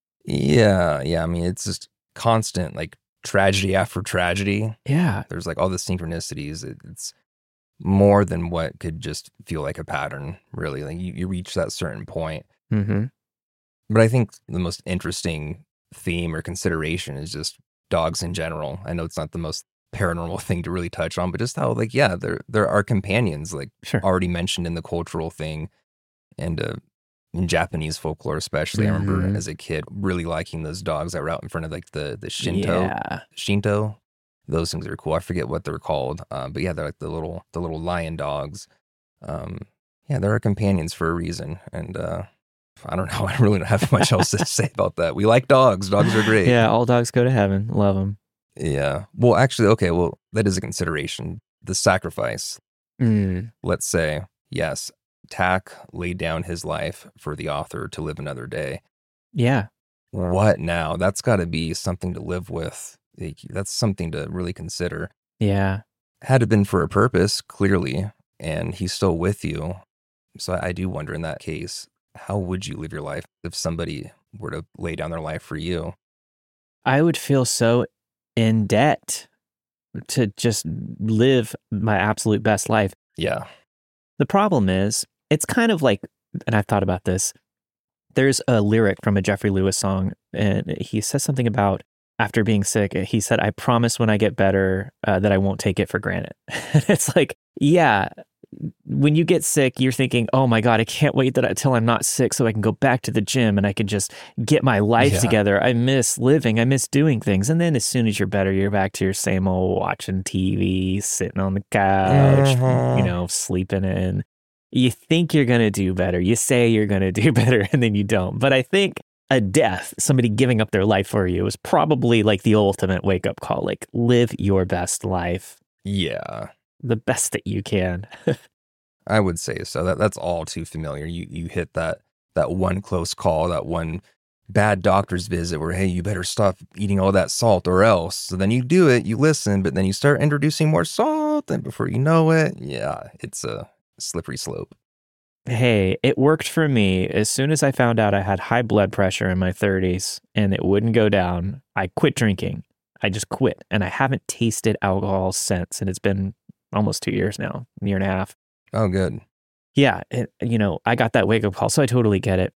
Yeah, yeah. I mean, it's just constant, like, tragedy after tragedy. Yeah. There's like all the synchronicities. It, it's more than what could just feel like a pattern, really. Like you, you reach that certain point. Mm-hmm. But I think the most interesting theme or consideration is just dogs in general. I know it's not the most paranormal thing to really touch on, but just how, like, yeah, there there are companions, like sure. already mentioned in the cultural thing, and uh, in Japanese folklore especially. Mm-hmm. I remember as a kid really liking those dogs that were out in front of like the the Shinto, yeah. Shinto. Those things are cool. I forget what they're called, um, but yeah, they're like the little the little lion dogs. Um, yeah, they're our companions for a reason, and uh, I don't know. I really don't have much else to say about that. We like dogs. Dogs are great. Yeah, all dogs go to heaven. Love them. Yeah. Well, actually, okay. Well, that is a consideration. The sacrifice. Mm. Let's say, yes, Tak laid down his life for the author to live another day. Yeah. What now? That's got to be something to live with. That's something to really consider. Yeah. Had it been for a purpose, clearly, and he's still with you. So I do wonder in that case, how would you live your life if somebody were to lay down their life for you? I would feel so in debt to just live my absolute best life. Yeah. The problem is, it's kind of like, and I've thought about this, there's a lyric from a Jeffrey Lewis song, and he says something about after being sick, he said, I promise when I get better uh, that I won't take it for granted. It's like, yeah, when you get sick, you're thinking, oh my God, I can't wait that until I'm not sick so I can go back to the gym and I can just get my life yeah. together. I miss living. I miss doing things. And then as soon as you're better, you're back to your same old watching T V, sitting on the couch, uh-huh. you know, sleeping in. You think you're going to do better. You say you're going to do better and then you don't. But I think a death, somebody giving up their life for you, is probably like the ultimate wake-up call. Like, live your best life. Yeah. The best that you can. I would say so. That that's all too familiar. You you hit that that one close call, that one bad doctor's visit where, hey, you better stop eating all that salt or else. So then you do it, you listen, but then you start introducing more salt, and before you know it, yeah, it's a slippery slope. Hey, it worked for me. As soon as I found out I had high blood pressure in my thirties and it wouldn't go down, I quit drinking. I just quit, and I haven't tasted alcohol since, and it's been almost two years now, a year and a half. Oh, good. Yeah, it, you know, I got that wake-up call, so I totally get it.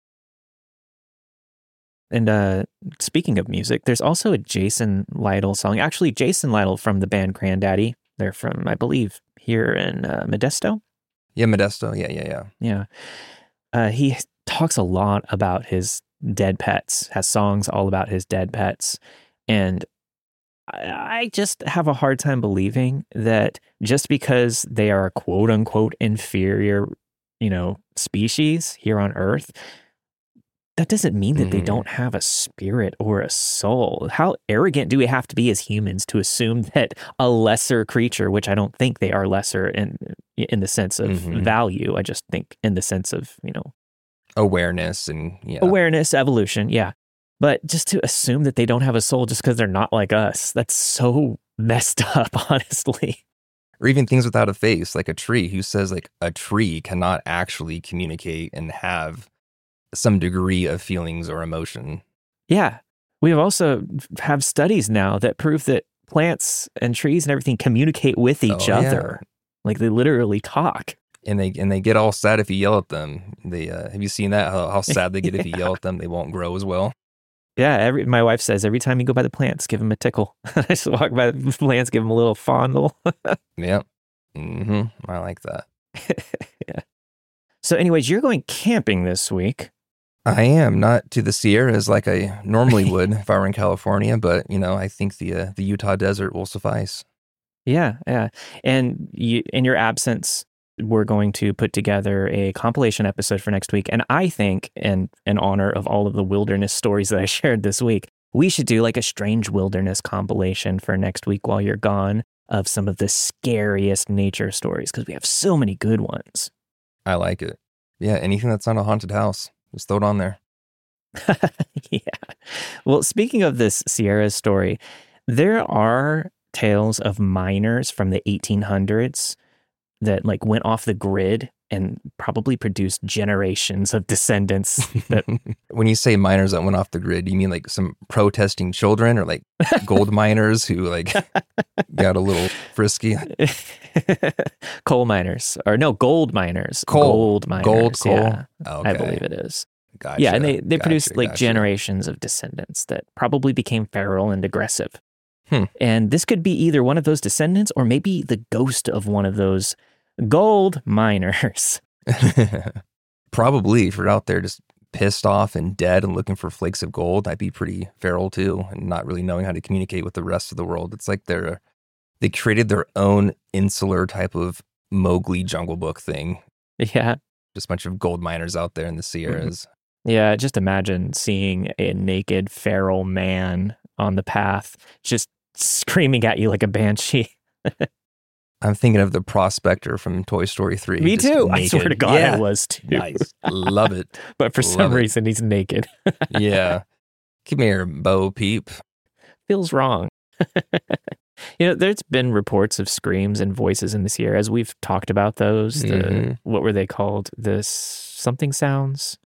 And uh, speaking of music, there's also a Jason Lytle song. Actually, Jason Lytle from the band Grandaddy. They're from, I believe, here in uh, Modesto. Yeah, Modesto. Yeah, yeah, yeah. Yeah. Uh, he talks a lot about his dead pets, has songs all about his dead pets. And I just have a hard time believing that just because they are a quote unquote inferior, you know, species here on Earth, that doesn't mean that mm-hmm. they don't have a spirit or a soul. How arrogant do we have to be as humans to assume that a lesser creature, which I don't think they are lesser in in the sense of mm-hmm. value, I just think in the sense of, you know, awareness and yeah. awareness, evolution, yeah. But just to assume that they don't have a soul just because they're not like us, that's so messed up, honestly. Or even things without a face, like a tree. Who says like a tree cannot actually communicate and have some degree of feelings or emotion? Yeah. We also have studies now that prove that plants and trees and everything communicate with each oh, other. Yeah. Like they literally talk. And they and they get all sad if you yell at them. They uh, have you seen that? How, how sad they get yeah. if you yell at them? They won't grow as well. Yeah, every my wife says every time you go by the plants, give them a tickle. I just walk by the plants, give them a little fondle. Yep. Mm-hmm. I like that. Yeah. So anyways, you're going camping this week. I am, not to the Sierras like I normally would if I were in California, but, you know, I think the uh, the Utah desert will suffice. Yeah, yeah. And you, in your absence, we're going to put together a compilation episode for next week. And I think, in, in honor of all of the wilderness stories that I shared this week, We should do like a Strange Wilderness compilation for next week while you're gone of some of the scariest nature stories, because we have so many good ones. I like it. Yeah, anything that's not a haunted house, just throw it on there. Yeah. Well, speaking of this Sierra story, there are tales of miners from the eighteen hundreds that like went off the grid and probably produced generations of descendants. That When you say miners that went off the grid, you mean like some protesting children or like gold miners who like got a little frisky? Coal miners, or no, gold miners. Coal. Gold miners. Gold, coal? Yeah, Okay. I believe it is. Gotcha. Yeah, and they, they gotcha, produced like gotcha. generations of descendants that probably became feral and aggressive. Hmm. And this could be either one of those descendants or maybe the ghost of one of those gold miners. Probably, if you're out there just pissed off and dead and looking for flakes of gold, I'd be pretty feral too, and not really knowing how to communicate with the rest of the world. It's like they're they created their own insular type of Mowgli Jungle Book thing. Yeah. Just a bunch of gold miners out there in the Sierras. Yeah, just imagine seeing a naked feral man on the path just screaming at you like a banshee. I'm thinking of the prospector from Toy Story three. Me just too. I naked. swear to God, Yeah. I was too. Nice. Love it. But for Love some it. reason, he's naked. Yeah. Come here, Bo Peep. Feels wrong. You know, there's been reports of screams and voices in the Sierras. We've talked about those. The, Mhm. what were they called? The s- something sounds?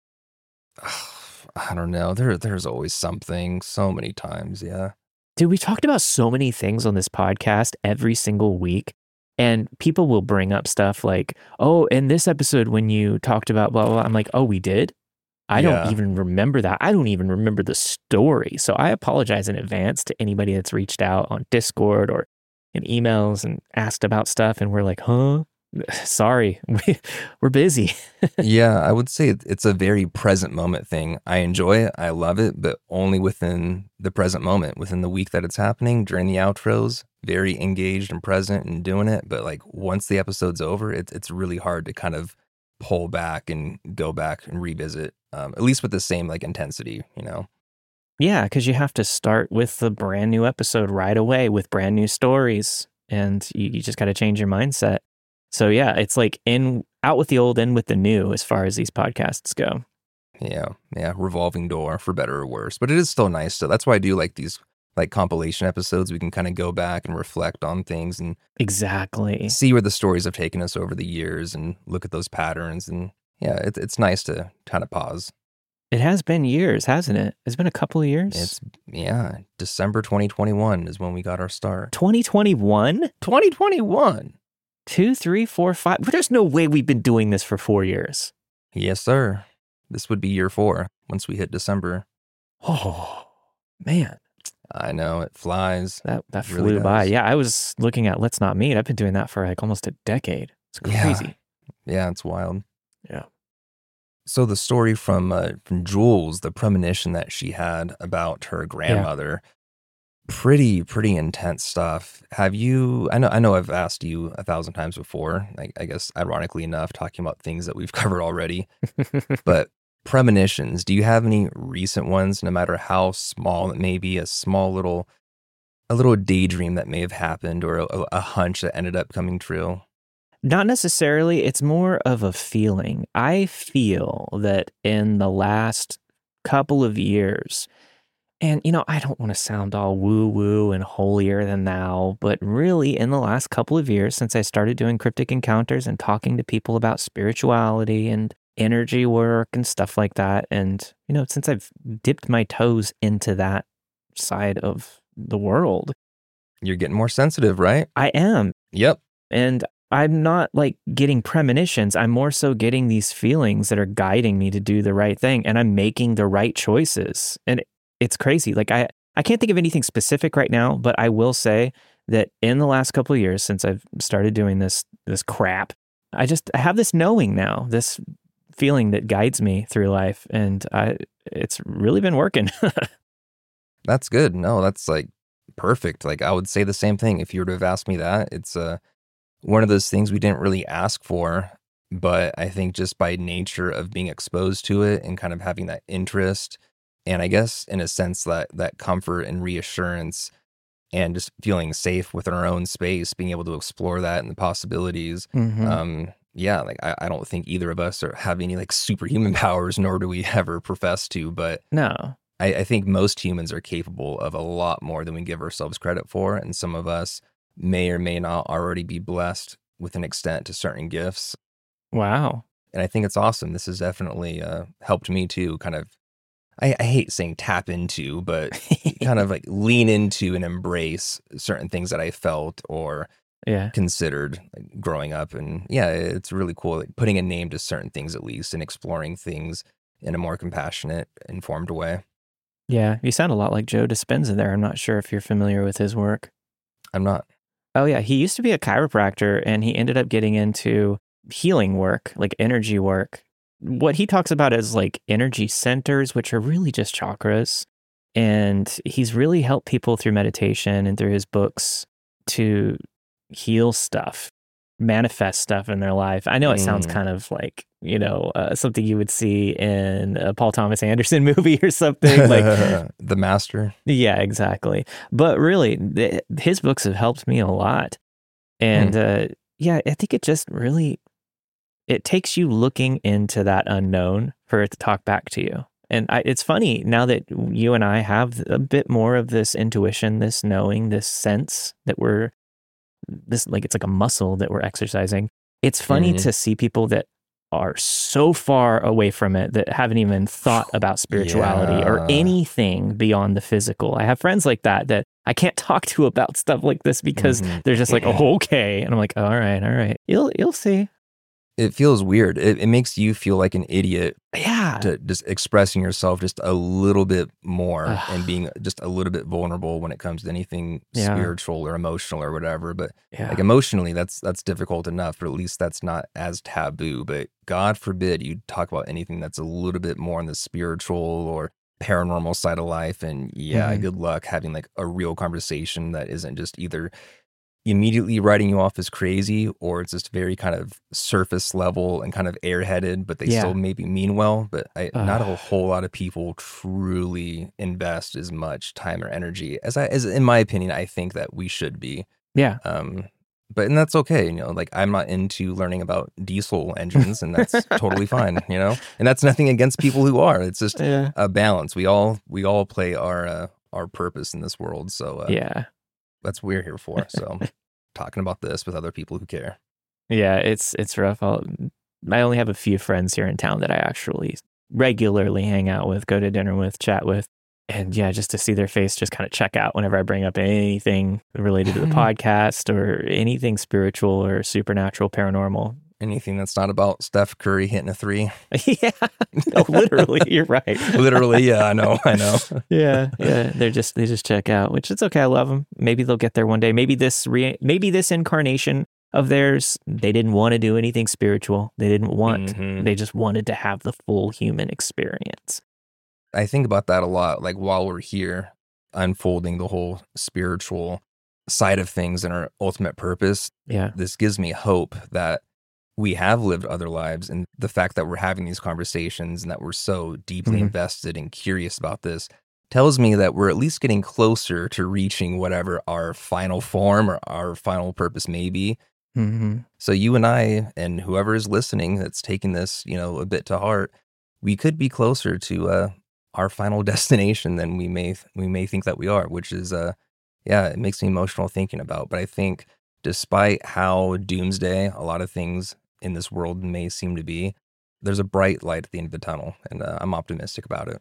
I don't know. There, there's always something so many times. Yeah. Dude, we talked about so many things on this podcast every single week. And people will bring up stuff like, oh, in this episode when you talked about blah, blah, blah. I'm like, oh, we did? I Yeah. don't even remember that. I don't even remember the story. So I apologize in advance to anybody that's reached out on Discord or in emails and asked about stuff. And we're like, huh? Sorry, we, we're busy. Yeah, I would say it's a very present moment thing. I enjoy it. I love it, but only within the present moment, within the week that it's happening, during the outros, very engaged and present and doing it. But like once the episode's over, it's it's really hard to kind of pull back and go back and revisit, um, at least with the same like intensity, you know? Yeah, because you have to start with the brand new episode right away with brand new stories. And you, you just got to change your mindset. So yeah, it's like in out with the old, in with the new as far as these podcasts go. Yeah, yeah, revolving door for better or worse. But it is still nice. So that's why I do like these like compilation episodes. We can kind of go back and reflect on things and Exactly. see where the stories have taken us over the years and look at those patterns. And yeah, it, it's nice to kind of pause. It has been years, hasn't it? It's been a couple of years. It's, yeah, December twenty twenty-one is when we got our start. twenty twenty-one? twenty twenty-one. Two, three, four, five. But there's no way we've been doing this for four years. Yes, sir. This would be year four once we hit December. Oh, man. I know, it flies. That that It really flew by. does. Yeah, I was looking at Let's Not Meet. I've been doing that for like almost a decade. It's Yeah. crazy. Yeah, it's wild. Yeah. So the story from uh, from Jules, the premonition that she had about her grandmother, pretty pretty intense stuff. Have you? I know I know I've asked you a thousand times before. I, I guess ironically enough, talking about things that we've covered already. But premonitions, do you have any recent ones? No matter how small it may be, a small little, a little daydream that may have happened, or a, a hunch that ended up coming true. Not necessarily. It's more of a feeling. I feel that in the last couple of years, and, you know, I don't want to sound all woo-woo and holier than thou, but really in the last couple of years since I started doing cryptic encounters and talking to people about spirituality and energy work and stuff like that, and, you know, since I've dipped my toes into that side of the world. You're getting more sensitive, right? I am. Yep. And I'm not like getting premonitions. I'm more so getting these feelings that are guiding me to do the right thing, and I'm making the right choices. And it's crazy. Like I, I can't think of anything specific right now, but I will say that in the last couple of years since I've started doing this, this crap, I just have this knowing now, this feeling that guides me through life. And I, it's really been working. That's good. No, that's like perfect. Like I would say the same thing if you were to have asked me that. It's uh, one of those things we didn't really ask for, but I think just by nature of being exposed to it and kind of having that interest And I guess in a sense that that comfort and reassurance and just feeling safe within our own space, being able to explore that and the possibilities. Mhm. Um, yeah, like I, I don't think either of us are have any like superhuman powers, nor do we ever profess to. But No. I, I think most humans are capable of a lot more than we give ourselves credit for. And some of us may or may not already be blessed with an extent to certain gifts. Wow. And I think it's awesome. This has definitely uh, helped me to kind of, I, I hate saying tap into, but kind of like lean into and embrace certain things that I felt or Yeah. considered like, growing up. And yeah, it's really cool, like putting a name to certain things at least and exploring things in a more compassionate, informed way. Yeah. You sound a lot like Joe Dispenza there. I'm not sure if you're familiar with his work. I'm not. Oh, yeah. He used to be a chiropractor and he ended up getting into healing work, like energy work. What he talks about is like energy centers, which are really just chakras. And he's really helped people through meditation and through his books to heal stuff, manifest stuff in their life. I know it sounds Mm. kind of like, you know, uh, something you would see in a Paul Thomas Anderson movie or something like The Master. Yeah, exactly. But really, th- his books have helped me a lot. And uh, yeah, I think it just really, it takes you looking into that unknown for it to talk back to you. And I, it's funny now that you and I have a bit more of this intuition, this knowing, this sense that we're, this like it's like a muscle that we're exercising. It's funny Mhm. to see people that are so far away from it that haven't even thought about spirituality or Yeah. anything beyond the physical. I have friends like that that I can't talk to about stuff like this because Mhm. they're just like, oh, okay. And I'm like, all right, all right. You'll you'll see. It feels weird. It, it makes you feel like an idiot Yeah. to just expressing yourself just a little bit more Ugh. and being just a little bit vulnerable when it comes to anything Yeah. spiritual or emotional or whatever. But Yeah. like emotionally, that's that's difficult enough, but at least that's not as taboo. But God forbid you talk about anything that's a little bit more on the spiritual or paranormal side of life. And yeah, Mhm. good luck having like a real conversation that isn't just either immediately writing you off as crazy or it's just very kind of surface level and kind of airheaded, but they Yeah. still maybe mean well. But I, not a Ugh. whole lot of people truly invest as much time or energy as I, as in my opinion, I think that we should be. Yeah. Um, but and that's okay, you know. Like I'm not into learning about diesel engines, and that's totally fine, you know. And that's nothing against people who are. It's just Yeah. a balance. We all we all play our uh, our purpose in this world. So uh, Yeah. that's what we're here for. So talking about this with other people who care. Yeah, it's it's rough. I'll, I only have a few friends here in town that I actually regularly hang out with, go to dinner with, chat with. And yeah, just to see their face just kind of check out whenever I bring up anything related to the podcast or anything spiritual or supernatural, paranormal. Anything that's not about Steph Curry hitting a three. Yeah, no, literally, you're right. Literally, yeah, I know, I know. Yeah, yeah, they're just they just check out, which is okay. I love them. Maybe they'll get there one day. Maybe this re- maybe this incarnation of theirs, they didn't want to do anything spiritual. They didn't want. Mhm. They just wanted to have the full human experience. I think about that a lot, like while we're here unfolding the whole spiritual side of things and our ultimate purpose. Yeah. This gives me hope that we have lived other lives, and the fact that we're having these conversations and that we're so deeply Mhm. invested and curious about this tells me that we're at least getting closer to reaching whatever our final form or our final purpose may be. Mm-hmm. So you and I and whoever is listening that's taking this, you know, a bit to heart, we could be closer to uh, our final destination than we may we may think that we are, which is uh yeah, it makes me emotional thinking about. But I think despite how doomsday a lot of things in this world may seem to be, there's a bright light at the end of the tunnel, and uh, I'm optimistic about it.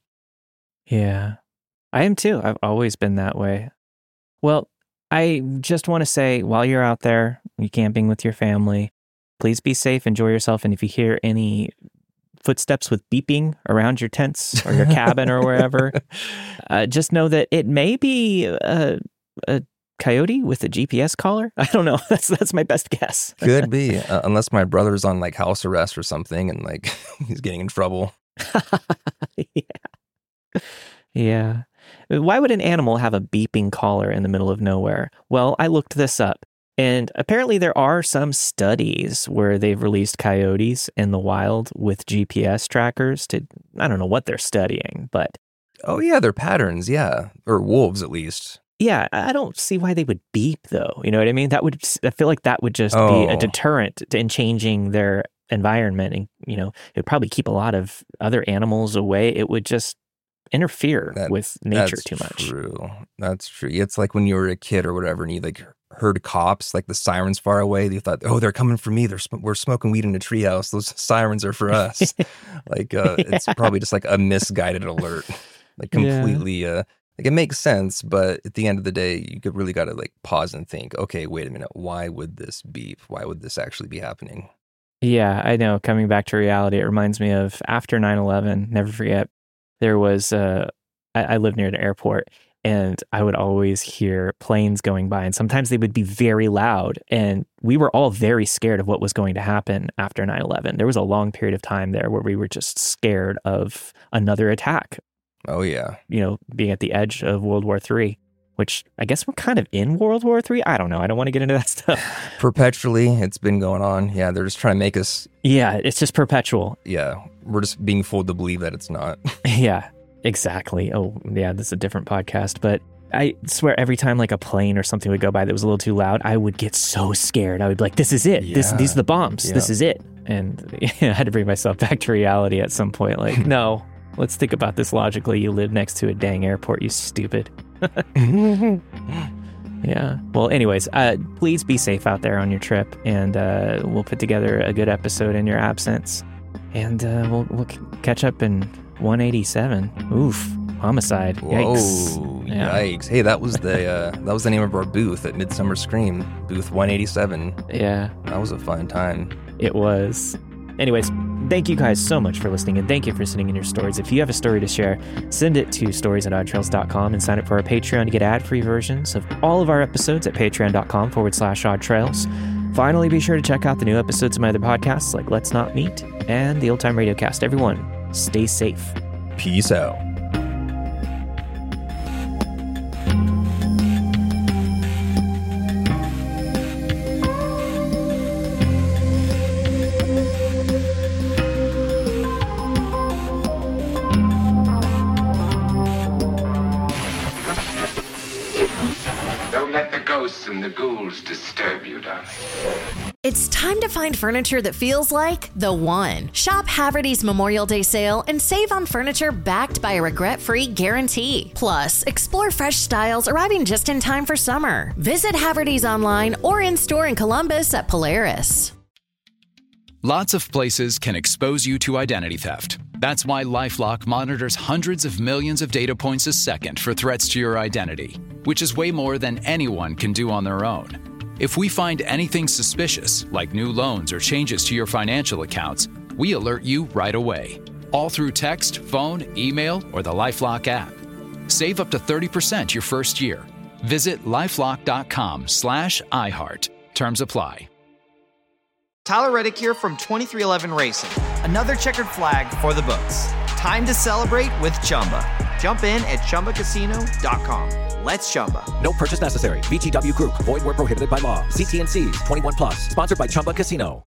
Yeah, I am too. I've always been that way. Well, I just want to say while you're out there, you're camping with your family, please be safe, enjoy yourself. And if you hear any footsteps with beeping around your tents or your cabin or wherever, uh, just know that it may be a, a coyote with a G P S collar. I don't know. That's that's my best guess. Could be, uh, unless my brother's on like house arrest or something, and like he's getting in trouble. Yeah. Yeah. Why would an animal have a beeping collar in the middle of nowhere? Well, I looked this up, and apparently there are some studies where they've released coyotes in the wild with G P S trackers to, I don't know what they're studying, but Oh, yeah, they're patterns, yeah. Or wolves, at least. Yeah, I don't see why they would beep, though. You know what I mean? That would, I feel like that would just Oh. be a deterrent to, in changing their environment. And, you know, it would probably keep a lot of other animals away. It would just interfere That- with nature that's too much. True. That's true. It's like when you were a kid or whatever, and you like heard cops, like the sirens far away. You thought, oh, they're coming for me. They're sm- we're smoking weed in a treehouse. Those sirens are for us. like uh, it's Yeah. probably just like a misguided alert. Like Yeah. completely. Uh, like it makes sense, but at the end of the day, you could really got to like pause and think. Okay, wait a minute. Why would this beep? Why would this actually be happening? Yeah, I know. Coming back to reality, it reminds me of after nine eleven, never forget, there was, uh, I, I lived near the airport, and I would always hear planes going by, and sometimes they would be very loud, and we were all very scared of what was going to happen after nine eleven. There was a long period of time there where we were just scared of another attack, Oh, yeah. you know, being at the edge of World War Three, which I guess we're kind of in World War Three. I don't know. I don't want to get into that stuff. Perpetually, it's been going on. Yeah, they're just trying to make us, Yeah, it's just perpetual. yeah, we're just being fooled to believe that it's not. Yeah, exactly. Oh, yeah, this is a different podcast, but I swear every time like a plane or something would go by that was a little too loud, I would get so scared. I would be like, this is it. This Yeah. These are the bombs. Yeah. This is it. And I had to bring myself back to reality at some point. Like, no, let's think about this logically. You live next to a dang airport, you stupid. Yeah. Well, anyways, uh, please be safe out there on your trip, and uh, we'll put together a good episode in your absence, and uh, we'll we'll c- catch up in one eighty-seven. Oof, homicide. Yikes. Whoa, Yeah. yikes. Hey, that was the uh, that was the name of our booth at Midsummer Scream, booth one eighty-seven. Yeah, That was a fun time. it was. Anyways, thank you guys so much for listening, and thank you for sending in your stories. If you have a story to share, send it to stories at odd trails dot com and sign up for our Patreon to get ad-free versions of all of our episodes at patreon.com forward slash odd trails. Finally, be sure to check out the new episodes of my other podcasts like Let's Not Meet and the Old Time Radio Cast. Everyone, stay safe. Peace out. Don't let the ghosts and the ghouls disturb you, darling. It's time to find furniture that feels like the one. Shop Haverty's Memorial Day sale and save on furniture backed by a regret-free guarantee. Plus, explore fresh styles arriving just in time for summer. Visit Haverty's online or in-store in Columbus at Polaris. Lots of places can expose you to identity theft. That's why LifeLock monitors hundreds of millions of data points a second for threats to your identity, which is way more than anyone can do on their own. If we find anything suspicious, like new loans or changes to your financial accounts, we alert you right away, all through text, phone, email, or the LifeLock app. Save up to thirty percent your first year. Visit lifelock.com slash iHeart. Terms apply. Tyler Reddick here from twenty-three eleven Racing. Another checkered flag for the books. Time to celebrate with Chumba. Jump in at chumba casino dot com. Let's Chumba. No purchase necessary. V G W Group. Void where prohibited by law. See T N Cs. twenty-one plus. Sponsored by Chumba Casino.